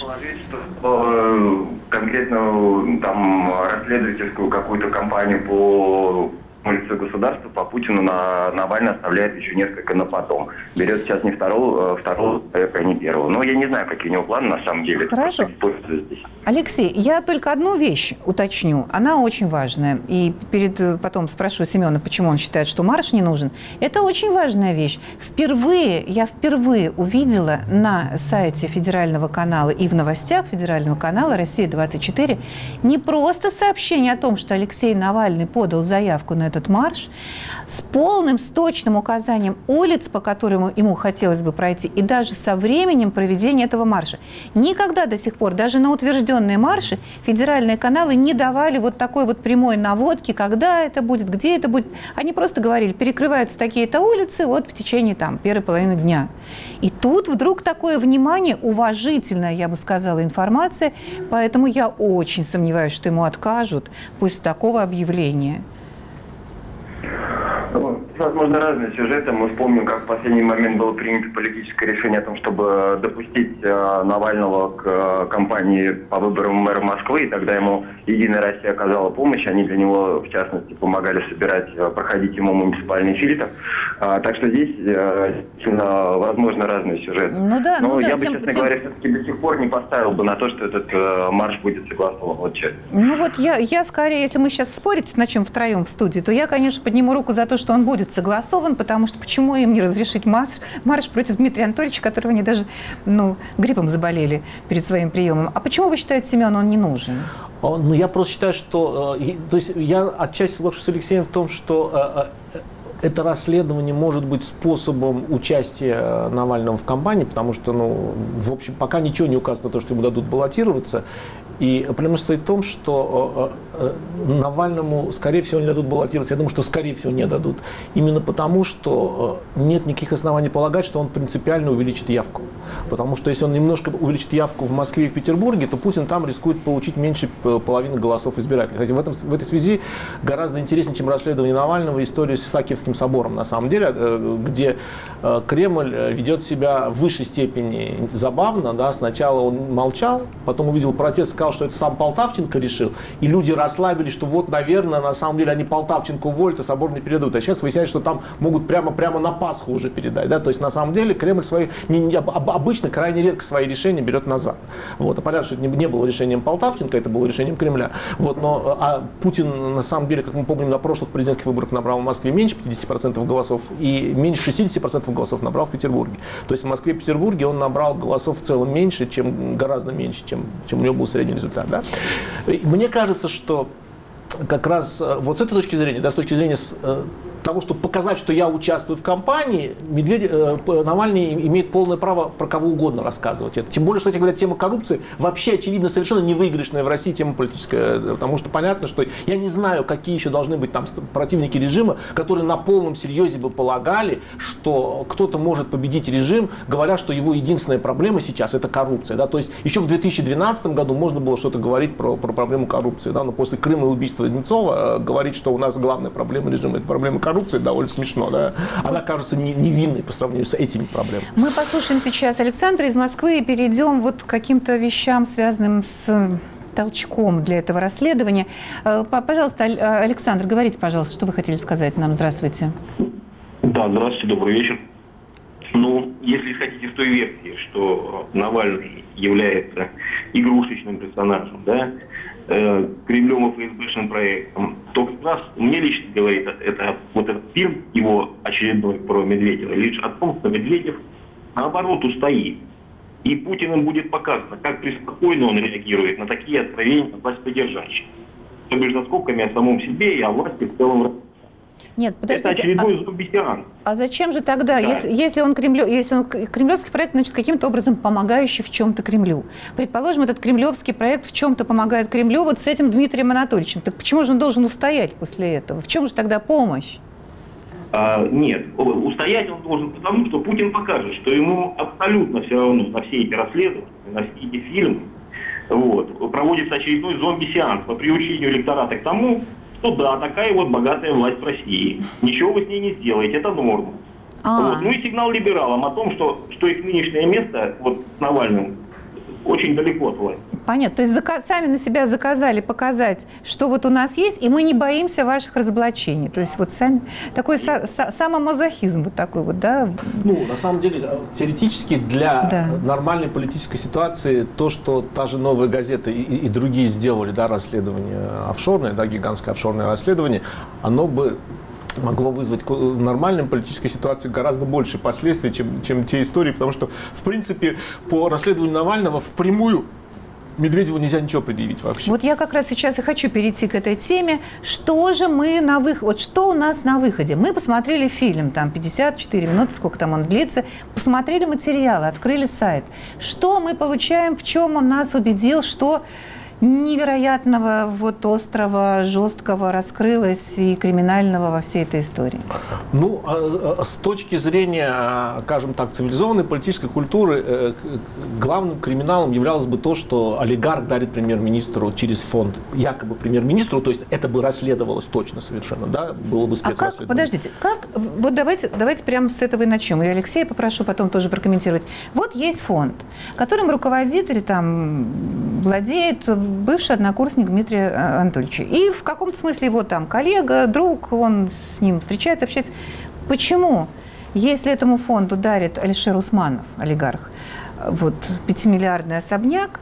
Что, конкретно там расследовательскую какую-то кампанию по лицо государства по Путину на Навальный оставляет еще несколько на потом. Берет сейчас не второго, второго человека, а не первого. Но я не знаю, какие у него планы на самом деле. Хорошо. Алексей, я только одну вещь уточню. Она очень важная. И перед потом спрошу Семена, почему он считает, что марш не нужен. Это очень важная вещь. Впервые, я впервые увидела на сайте федерального канала и в новостях федерального канала «Россия двадцать четыре» не просто сообщение о том, что Алексей Навальный подал заявку на этот марш, с полным, с точным указанием улиц, по которым ему хотелось бы пройти, и даже со временем проведения этого марша. Никогда до сих пор, даже на утвержденные марши, федеральные каналы не давали вот такой вот прямой наводки, когда это будет, где это будет. Они просто говорили, перекрываются такие-то улицы вот в течение там первой половины дня. И тут вдруг такое внимание, уважительная, я бы сказала, информация, поэтому я очень сомневаюсь, что ему откажут после такого объявления. Возможно, разные сюжеты. Мы вспомним, как в последний момент было принято политическое решение о том, чтобы допустить э, Навального к э, кампании по выборам мэра Москвы, и тогда ему «Единая Россия» оказала помощь. Они для него, в частности, помогали собирать, э, проходить ему муниципальный фильтр. А, так что здесь, э, возможно, разные сюжеты. Ну да, Но ну я да, бы, тем, честно тем... говоря, все-таки до сих пор не поставил бы на то, что этот э, марш будет согласован. Вот честно. Ну вот я, я скорее, если мы сейчас спорить начнем втроем в студии, то я, конечно, подниму руку за то, что он будет согласован, потому что почему им не разрешить марш, марш против Дмитрия Анатольевича, которого они даже ну, гриппом заболели перед своим приемом. А почему вы считаете, Семен, он не нужен? Ну, я просто считаю, что... То есть я отчасти соглашусь с Алексеем в том, что это расследование может быть способом участия Навального в кампании, потому что, ну, в общем, пока ничего не указано на то, что ему дадут баллотироваться. И проблема стоит в том, что э, э, Навальному, скорее всего, не дадут баллотироваться. Я думаю, что, скорее всего, не дадут. Именно потому, что э, нет никаких оснований полагать, что он принципиально увеличит явку. Потому что если он немножко увеличит явку в Москве и в Петербурге, то Путин там рискует получить меньше половины голосов избирателей. Кстати, в, этом, в этой связи гораздо интереснее, чем расследование Навального, история с Исаакиевским собором, на самом деле, э, где э, Кремль ведет себя в высшей степени забавно. Да? Сначала он молчал, потом увидел протест, сказал, что это сам Полтавченко решил, и люди расслабились, что вот, наверное, на самом деле они Полтавченко уволят, а собор не передадут. А сейчас выясняется, что там могут прямо-прямо на Пасху уже передать. Да? То есть, на самом деле, Кремль свои, не, не, обычно крайне редко свои решения берет назад. Вот. А понятно, что это не, не было решением Полтавченко, это было решением Кремля. Вот. Но, а Путин, на самом деле, как мы помним, на прошлых президентских выборах набрал в Москве меньше пятьдесят процентов голосов и меньше шестьдесят процентов голосов набрал в Петербурге. То есть в Москве и Петербурге он набрал голосов в целом меньше, чем, гораздо меньше, чем, чем у него был средний результат. Да? Мне кажется, что как раз вот с этой точки зрения, да, с точки зрения того, чтобы показать, что я участвую в кампании, Медведев, э, Навальный имеет полное право про кого угодно рассказывать. Это. Тем более, что, кстати говоря, тема коррупции вообще, очевидно, совершенно не выигрышная в России тема политическая. Потому что понятно, что я не знаю, какие еще должны быть там противники режима, которые на полном серьезе бы полагали, что кто-то может победить режим, говоря, что его единственная проблема сейчас это коррупция. Да? То есть еще в две тысячи двенадцатом году можно было что-то говорить про, про проблему коррупции. Да? Но после Крыма и убийства Немцова э, говорить, что у нас главная проблема режима это проблема коррупции, коррупция довольно смешно, да? Она кажется невинной по сравнению с этими проблемами. Мы послушаем сейчас Александра из Москвы и перейдем вот к каким-то вещам, связанным с толчком для этого расследования. Пожалуйста, Александр, говорите, пожалуйста, что вы хотели сказать нам. Здравствуйте. Да, здравствуйте, добрый вечер. Ну, если хотите, с той версии, что Навальный является игрушечным персонажем, да, Кремлем и ФСБшным проектом, то как раз мне лично говорит это, вот этот фильм, его очередной про Медведева, лишь о том, что Медведев наоборот устоит. И Путиным будет показано, как преспокойно он реагирует на такие откровения властьпридержащих. То бишь за скобками о самом себе и о власти в целом. Нет, подождите, это очередной а, зомби-сеанс. А зачем же тогда, да. если, если, он Кремлё, если он кремлевский проект, значит, каким-то образом помогающий в чем-то Кремлю? Предположим, этот кремлевский проект в чем-то помогает Кремлю вот с этим Дмитрием Анатольевичем. Так почему же он должен устоять после этого? В чем же тогда помощь? А, нет, устоять он должен потому, что Путин покажет, что ему абсолютно все равно на все эти расследования, на все эти фильмы, вот, проводится очередной зомби-сеанс по приучению электората к тому, что да, такая вот богатая власть в России. Ничего вы с ней не сделаете, это норма. Вот. Ну и сигнал либералам о том, что, что их нынешнее место вот, с Навальным очень далеко от власти. Понятно. То есть зака- сами на себя заказали показать, что вот у нас есть, и мы не боимся ваших разоблачений. То есть вот сами такой са- са- самомазохизм вот такой вот, да? Ну, на самом деле, теоретически для Да. нормальной политической ситуации то, что та же «Новая газета» и, и другие сделали, да, расследование офшорное, да, гигантское офшорное расследование, оно бы могло вызвать в нормальной политической ситуации гораздо больше последствий, чем, чем те истории, потому что, в принципе, по расследованию Навального впрямую Медведеву нельзя ничего предъявить вообще. Вот я как раз сейчас и хочу перейти к этой теме. Что же мы на выходе, вот что у нас на выходе? Мы посмотрели фильм, там пятьдесят четыре минуты, сколько там он длится, посмотрели материалы, открыли сайт. Что мы получаем, в чем он нас убедил, что невероятного, вот острого, жесткого раскрылось и криминального во всей этой истории? Ну, с точки зрения, скажем так, цивилизованной политической культуры, главным криминалом являлось бы то, что олигарх дарит премьер-министру через фонд, якобы премьер-министру, то есть это бы расследовалось точно совершенно, да, было бы спецрасследование. А как, подождите, как, вот давайте, давайте прямо с этого и начнем. И Алексея попрошу потом тоже прокомментировать. Вот есть фонд, которым руководит или там владеет бывший однокурсник Дмитрия Анатольевича. И в каком-то смысле его там коллега, друг, он с ним встречается, общается. Почему, если этому фонду дарит Алишер Усманов, олигарх, вот пятимиллиардный особняк,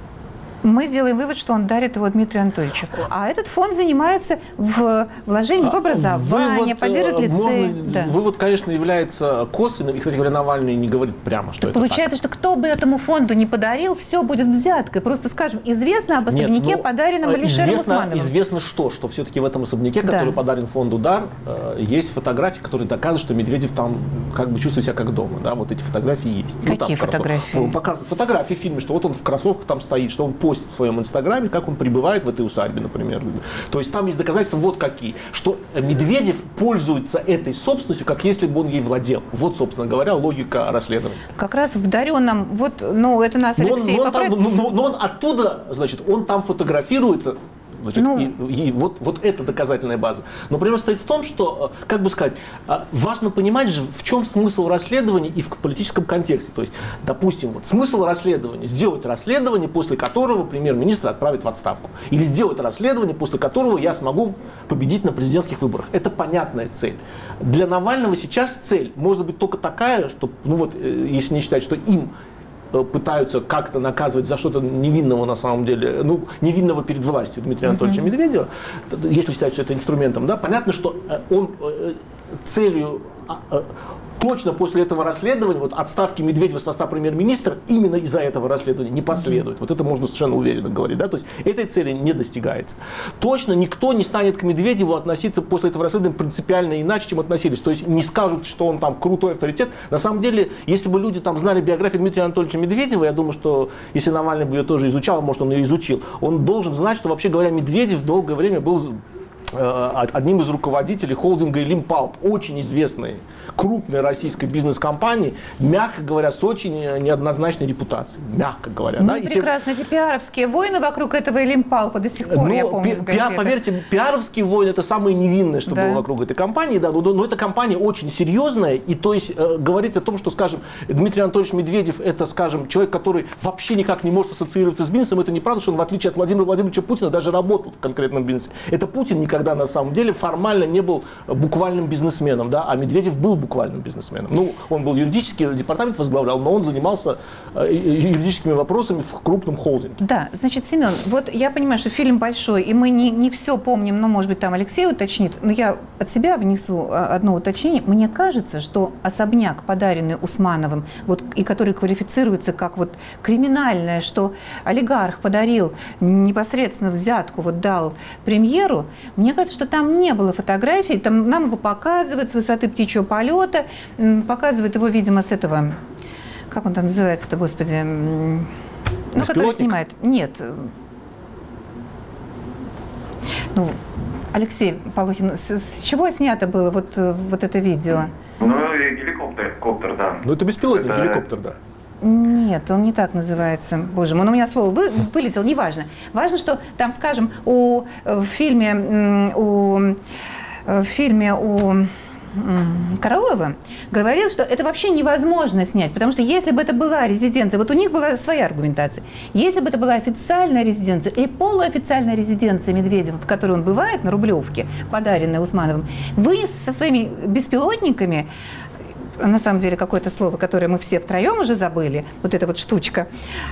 мы делаем вывод, что он дарит его Дмитрию Анатольевичу. А этот фонд занимается в вложением в образование, вывод, поддерживает лицей. Можно, да. Вывод, конечно, является косвенным. И, кстати говоря, Навальный не говорит прямо, что так это получается, так. что кто бы этому фонду не подарил, все будет взяткой. Просто, скажем, известно об особняке, Нет, ну, подаренном Алишером известно, Усмановым. Известно что, что все-таки в этом особняке, Да. который подарен фонду «Дар», есть фотографии, которые доказывают, что Медведев там как бы чувствует себя как дома. Да? Вот эти фотографии есть. Какие ну, там, фотографии? Он показывает фотографии в фильме, что вот он в кроссовках там стоит, что он постит в своем инстаграме, как он пребывает в этой усадьбе, например. То есть там есть доказательства вот какие, что Медведев пользуется этой собственностью, как если бы он ей владел. Вот, собственно говоря, логика расследования. Как раз в даренном, вот, ну, это нас Но он, Алексей но он там- поправит. но- но- но он оттуда, значит, он там фотографируется. Значит, Ну. и, и вот, вот это доказательная база. Но проблема стоит в том, что, э, как бы сказать, э, важно понимать же, в чем смысл расследования и в политическом контексте. То есть, допустим, вот, смысл расследования – сделать расследование, после которого премьер-министр отправит в отставку. Или сделать расследование, после которого я смогу победить на президентских выборах. Это понятная цель. Для Навального сейчас цель может быть только такая, что, ну вот, э, если не считать, что им пытаются как-то наказывать за что-то невинного на самом деле, ну, невинного перед властью Дмитрия Анатольевича uh-huh. Медведева, если считать, что это инструментом, да, понятно, что он целью точно после этого расследования, вот отставки Медведева с поста премьер-министра, именно из-за этого расследования не последует. Mm-hmm. Вот это можно совершенно уверенно говорить. Да? То есть этой цели не достигается. Точно никто не станет к Медведеву относиться после этого расследования принципиально иначе, чем относились. То есть не скажут, что он там крутой авторитет. На самом деле, если бы люди там знали биографию Дмитрия Анатольевича Медведева, я думаю, что если Навальный бы ее тоже изучал, может, он ее изучил, он должен знать, что, вообще говоря, Медведев долгое время был одним из руководителей холдинга «Лимпалп», очень известной, крупной российской бизнес-компании, мягко говоря, с очень неоднозначной репутацией, мягко говоря. Ну, да? прекрасно, эти пиаровские войны вокруг этого «Лимпалпа» до сих пор, но, я помню, пи- в газетах. Поверьте, пиаровские войны – это самое невинное, что Да. было вокруг этой компании, да, но, но эта компания очень серьезная, и то есть э, говорить о том, что, скажем, Дмитрий Анатольевич Медведев – это, скажем, человек, который вообще никак не может ассоциироваться с бизнесом, это неправда, что он, в отличие от Владимира Владимировича Путина, даже работал в конкретном бизнесе. Это Путин никогда, на самом деле, формально не был буквальным бизнесменом, да, а Медведев был буквальным бизнесменом. Ну, он был юридический департамент возглавлял, но он занимался э, юридическими вопросами в крупном холдинге. Да, значит, Семен, вот я понимаю, что фильм большой, и мы не, не все помним, но, может быть, там Алексей уточнит, но я от себя внесу одно уточнение. Мне кажется, что особняк, подаренный Усмановым, вот, и который квалифицируется как вот криминальное, что олигарх подарил непосредственно взятку, вот дал премьеру, мне кажется, что там не было фотографий, там нам его показывают с высоты птичьего полета, показывают его, видимо, с этого, как он там называется-то, господи, ну, который снимает. Нет. Ну, Алексей Полухин, с, с чего снято было вот, вот это видео? Ну, геликоптер, коптер, да. Ну, это беспилотник, это... геликоптер, да. Нет, он не так называется. Боже мой, ну у меня слово вы, вылетело, неважно. Важно, что там, скажем, у, в фильме, у, в фильме у Караулова говорил, что это вообще невозможно снять, потому что если бы это была резиденция, вот у них была своя аргументация, если бы это была официальная резиденция и полуофициальная резиденция Медведева, в которой он бывает на Рублевке, подаренная Усмановым, вы со своими беспилотниками, на самом деле какое-то слово, которое мы все втроем уже забыли, вот эта вот штучка,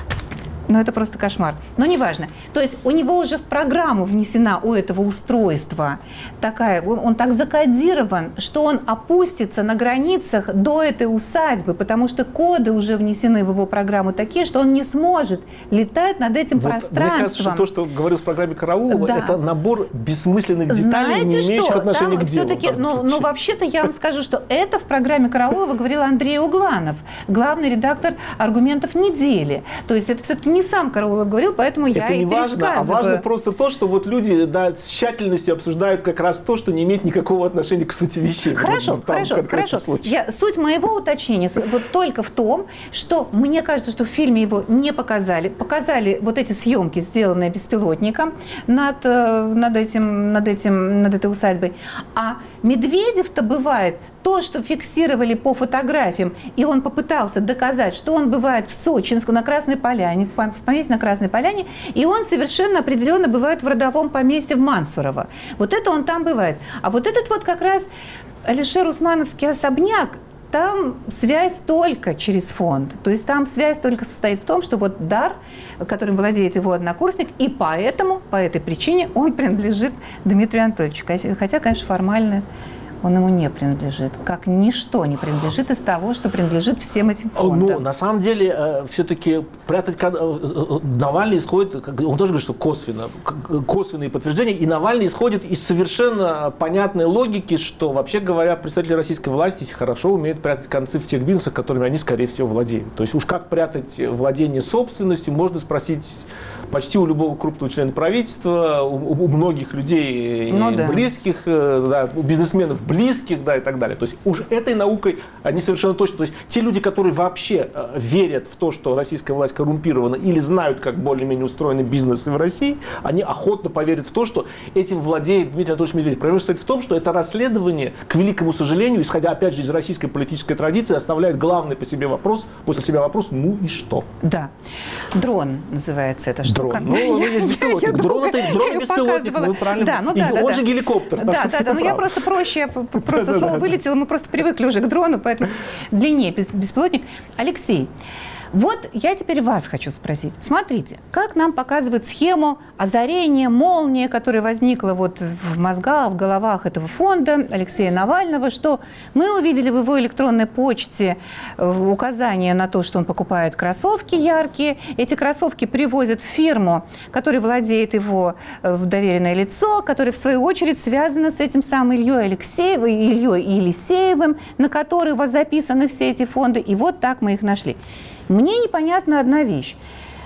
ну, это просто кошмар. Но неважно. То есть у него уже в программу внесена у этого устройства такая, он, он так закодирован, что он опустится на границах до этой усадьбы, потому что коды уже внесены в его программу такие, что он не сможет летать над этим вот пространством. Мне кажется, что то, что говорил в программе Караулова, да. это набор бессмысленных деталей, знаете, не имеющих что? отношения Там к делу. Все-таки, ну, ну, вообще-то я вам скажу, что это в программе Караулова говорил Андрей Угланов, главный редактор «Аргументов недели». То есть это все-таки не сам Караулов говорил, поэтому это я не и важно, а важно просто то, что вот люди да, с тщательностью обсуждают как раз то, что не имеет никакого отношения к сути вещей. Хорошо, вот, хорошо, хорошо. Я, суть моего уточнения вот только в том, что мне кажется, что в фильме его не показали. Показали вот эти съемки, сделанные беспилотником над, над, этим, над, этим, над этой усадьбой. А Медведев-то бывает то, что фиксировали по фотографиям, и он попытался доказать, что он бывает в Сочинске, на Красной Поляне, в поместье на Красной Поляне, и он совершенно определенно бывает в родовом поместье в Мансурово. Вот это он там бывает. А вот этот вот как раз Алишер Усмановский особняк, там связь только через фонд. То есть там связь только состоит в том, что вот дар, которым владеет его однокурсник, и поэтому, по этой причине он принадлежит Дмитрию Анатольевичу. Хотя, конечно, формально он ему не принадлежит. Как ничто не принадлежит из того, что принадлежит всем этим фондам. Ну, на самом деле, э, все-таки прятать... Э, Навальный исходит, он тоже говорит, что косвенно, косвенные подтверждения, и Навальный исходит из совершенно понятной логики, что, вообще говоря, представители российской власти хорошо умеют прятать концы в тех бизнесах, которыми они, скорее всего, владеют. То есть уж как прятать владение собственностью, можно спросить почти у любого крупного члена правительства, у, у многих людей ну, да. близких, да, у бизнесменов близких, да, и так далее. То есть уж этой наукой они совершенно точно. То есть те люди, которые вообще э, верят в то, что российская власть коррумпирована или знают, как более-менее устроены бизнесы в России, они охотно поверят в то, что этим владеет Дмитрий Анатольевич Медведев. Проблема состоит в том, что это расследование, к великому сожалению, исходя опять же из российской политической традиции, оставляет главный по себе вопрос, после себя вопрос, ну и что? Да. Дрон называется эта штука. Дрон. Ну, ну есть беспилотник. Дрон это дрон и беспилотник. Ну, правильно. Да, ну, да, и да, он да. же геликоптер. Да, да, да. Ну я просто проще, просто слово вылетело, мы просто привыкли уже к дрону, поэтому длиннее беспилотник. Алексей, вот я теперь вас хочу спросить. Смотрите, как нам показывают схему озарения, молния, которая возникла вот в мозгах, в головах этого фонда Алексея Навального, что мы увидели в его электронной почте указание на то, что он покупает кроссовки яркие. Эти кроссовки привозят в фирму, которая владеет его в доверенное лицо, которое, в свою очередь, связано с этим самым Ильей Алексеевым, Ильей Елисеевым, на который у вас записаны все эти фонды. И вот так мы их нашли. Мне непонятна одна вещь.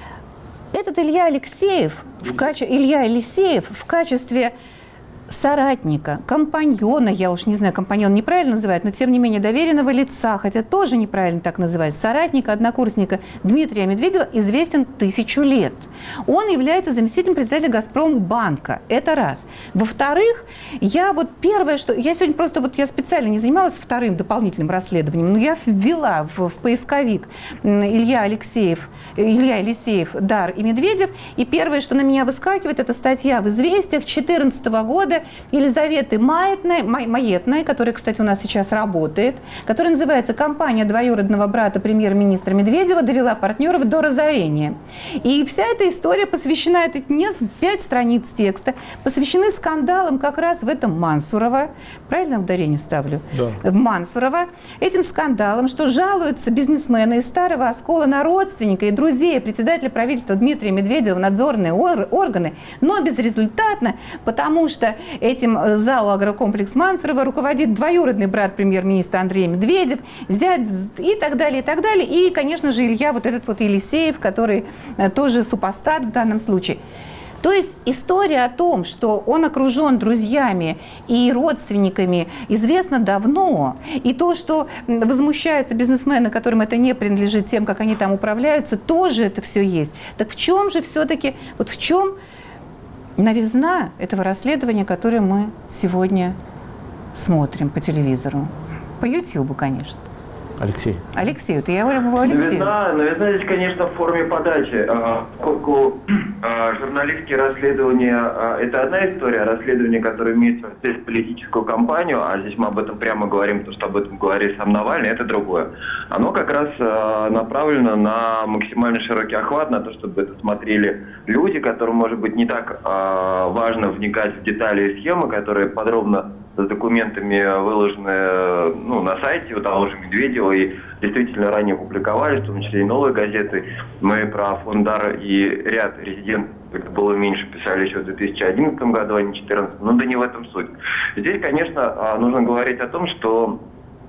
Этот Илья Алексеев, в каче... Илья Елисеев в качестве соратника, компаньона, я уж не знаю, компаньон неправильно называют, но тем не менее доверенного лица, хотя тоже неправильно так называют, соратника, однокурсника Дмитрия Медведева известен тысячу лет. Он является заместителем председателя «Газпромбанка». Это раз. Во-вторых, я вот первое, что... Я сегодня просто вот я специально не занималась вторым дополнительным расследованием, но я ввела в, в поисковик Илья Алексеев, Илья Елисеев, Дар и Медведев, и первое, что на меня выскакивает, это статья в «Известиях» две тысячи четырнадцатого года Елизаветы Маятной, Маетной, которая, кстати, у нас сейчас работает, которая называется «Компания двоюродного брата премьер-министра Медведева довела партнеров до разорения». И вся эта история посвящена, это пять страниц текста, посвящены скандалам как раз в этом Мансурово. Правильно ударение ставлю? Да. Мансурово. Этим скандалам, что жалуются бизнесмены из Старого Оскола на родственника и друзей председателя правительства Дмитрия Медведева в надзорные органы, но безрезультатно, потому что этим ЗАО «Агрокомплекс Мансурово» руководит двоюродный брат премьер-министра Андрей Медведев, зять и так далее, и так далее. И, конечно же, Илья, вот этот вот Елисеев, который тоже супостат в данном случае. То есть история о том, что он окружен друзьями и родственниками, известна давно. И то, что возмущаются бизнесмены, которым это не принадлежит, тем, как они там управляются, тоже это все есть. Так в чем же все-таки, вот в чем новизна этого расследования, которое мы сегодня смотрим по телевизору? По Ютьюбу, конечно. Алексей. Алексей, это я говорю Алексею. Новизна, новизна здесь, конечно, в форме подачи. Поскольку журналистские расследования – это одна история, расследование, которое имеет здесь политическую кампанию, а здесь мы об этом прямо говорим, потому что об этом говорит сам Навальный, это другое. Оно как раз направлено на максимально широкий охват, на то, чтобы это смотрели люди, которым, может быть, не так важно вникать в детали и схемы, которые подробно с документами выложены ну, на сайте у того же Медведева и действительно ранее публиковались, в том числе и новые газеты. Мы про фонд Дар и ряд резидентов, это было меньше, писали еще в две тысячи одиннадцатом году, а не в две тысячи четырнадцатом. Но да не в этом суть. Здесь, конечно, нужно говорить о том, что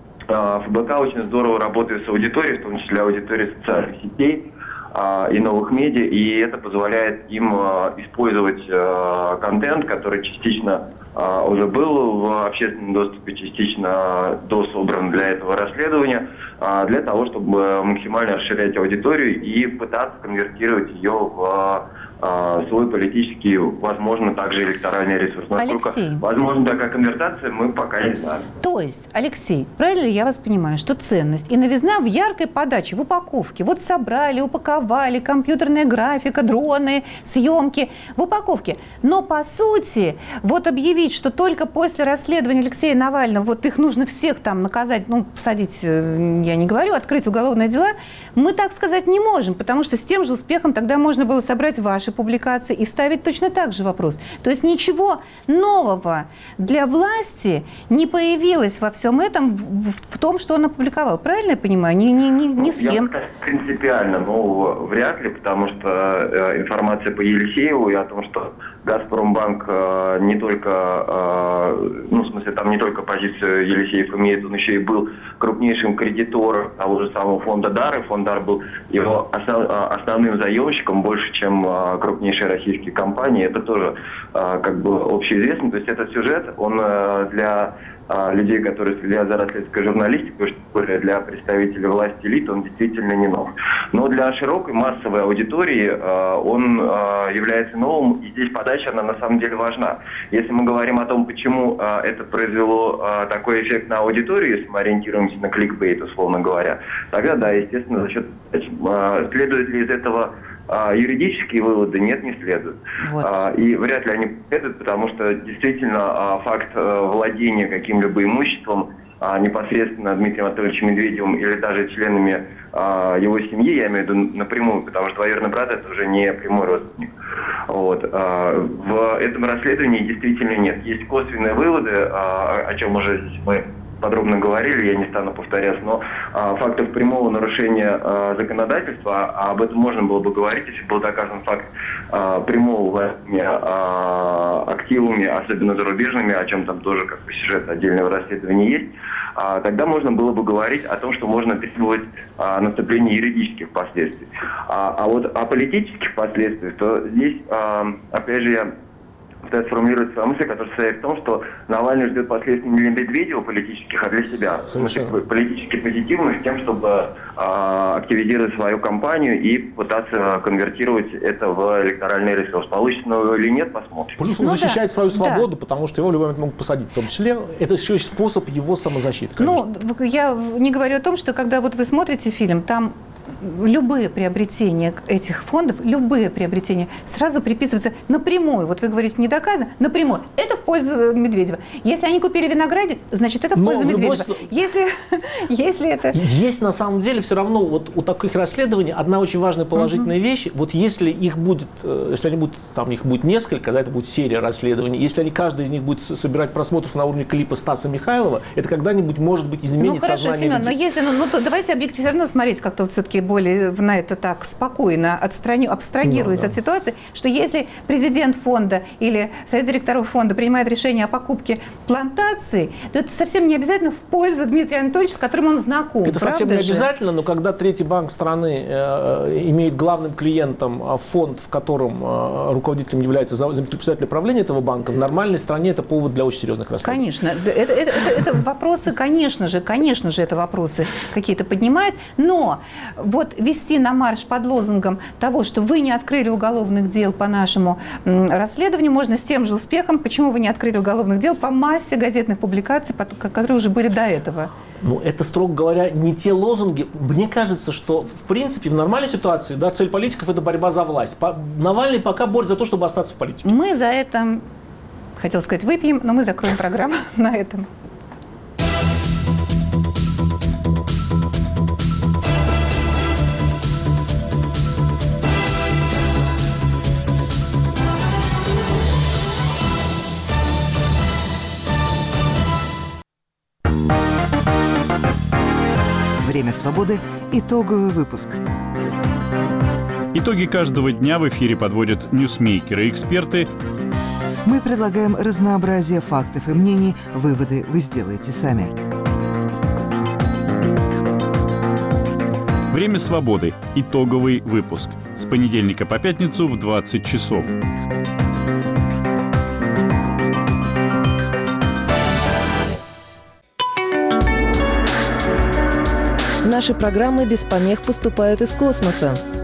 ФБК очень здорово работает с аудиторией, в том числе аудиторией социальных сетей и новых медиа, и это позволяет им использовать контент, который частично уже был в общественном доступе, частично дособран для этого расследования, для того, чтобы максимально расширять аудиторию и пытаться конвертировать ее в свой политический, возможно, также электоральный ресурс. Насколько Алексей. возможно такая конвертация, мы пока не знаем. То есть, Алексей, правильно ли я вас понимаю, что ценность и новизна в яркой подаче, в упаковке. Вот собрали, упаковали, компьютерная графика, дроны, съемки в упаковке. Но, по сути, вот объявить, что только после расследования Алексея Навального, вот их нужно всех там наказать, ну, посадить, я не говорю, открыть уголовные дела, мы так сказать не можем, потому что с тем же успехом тогда можно было собрать ваши публикации и ставить точно так же вопрос. То есть ничего нового для власти не появилось во всем этом, в, в, в том, что он опубликовал. Правильно я понимаю? Не, не, не, не схем. Я, принципиально нового вряд ли, потому что э, информация по Елисееву и о том, что Газпромбанк э, не только, э, ну, в смысле, там не только позицию Елисеев имеет, он еще и был крупнейшим кредитором того же самого фонда Дар, и фонд Дар был его основ, основным заемщиком больше, чем э, крупнейшие российские компании. Это тоже э, как бы общеизвестно. То есть этот сюжет, он э, для э, людей, которые следят за расследовательской журналистикой, что более для представителей власти элит, он действительно не нов. Но для широкой массовой аудитории э, он э, является новым, и здесь подача, она на самом деле важна. Если мы говорим о том, почему э, это произвело э, такой эффект на аудиторию, если мы ориентируемся на кликбейт, условно говоря, тогда, да, естественно, за счет э, следует ли из этого юридические выводы? Нет, не следует. Вот. И вряд ли они следуют, потому что действительно факт владения каким-либо имуществом непосредственно Дмитрием Анатольевичем Медведевым или даже членами его семьи, я имею в виду напрямую, потому что двоюродный брат это уже не прямой родственник. Вот. В этом расследовании действительно нет. Есть косвенные выводы, о чем уже здесь мы подробно говорили, я не стану повторяться, но а, фактов прямого нарушения а, законодательства, а об этом можно было бы говорить, если был доказан факт а, прямого владения а, активами, особенно зарубежными, о чем там тоже как бы сюжет отдельного расследования есть, а, тогда можно было бы говорить о том, что можно требовать а, наступления юридических последствий. А, а вот о политических последствиях, то здесь, а, опять же, я пытаюсь сформулировать свою мысль, которая состоит в том, что Навальный ждет последствий не для Медведева политических, а для себя. В смысле, политически позитивных, с тем, чтобы а, активизировать свою кампанию и пытаться конвертировать это в электоральный ресурс. Получится оно или нет, посмотрим. Плюс он ну, защищает да. свою свободу, да. потому что его в любой момент могут посадить. В том числе, это еще и способ его самозащиты. Конечно. Ну, я не говорю о том, что когда вот вы смотрите фильм, там любые приобретения этих фондов, любые приобретения сразу приписываются напрямую. Вот вы говорите, не доказано, напрямую. Это в пользу Медведева. Если они купили виноградик, значит, это в пользу Медведева. Любой... Если, если это... Есть на самом деле все равно вот у таких расследований одна очень важная положительная uh-huh. вещь. Вот если их будет, если они будут, там их будет несколько, да, это будет серия расследований, если они, каждый из них будет собирать просмотров на уровне клипа Стаса Михайлова, это когда-нибудь, может быть, изменит ну, хорошо, сознание Семен, людей. но если, ну, ну то давайте объективно все равно смотреть как-то вот все-таки более на это так спокойно, отстраню, абстрагируясь ну, да. от ситуации, что если президент фонда или совет директоров фонда принимает решение о покупке плантации, то это совсем не обязательно в пользу Дмитрия Анатольевича, с которым он знаком. Это совсем не же? обязательно, но когда третий банк страны э, имеет главным клиентом фонд, в котором э, руководителем является заместитель председателя правления этого банка, в нормальной стране это повод для очень серьезных расследований. Конечно. Это, это, это, это вопросы, конечно же, конечно же, это вопросы какие-то поднимает, но вот вот вести на марш под лозунгом того, что вы не открыли уголовных дел по нашему расследованию, можно с тем же успехом, почему вы не открыли уголовных дел по массе газетных публикаций, которые уже были до этого. Ну, это, строго говоря, не те лозунги. Мне кажется, что, в принципе, в нормальной ситуации, да, цель политиков – это борьба за власть. По- Навальный пока борется за то, чтобы остаться в политике. Мы за это, хотел сказать, выпьем, но мы закроем программу на этом. Время свободы. Итоговый выпуск. Итоги каждого дня в эфире подводят ньюсмейкеры и эксперты. Мы предлагаем разнообразие фактов и мнений. Выводы вы сделаете сами. Время свободы. Итоговый выпуск. С понедельника по пятницу в двадцать часов. Наши программы без помех поступают из космоса.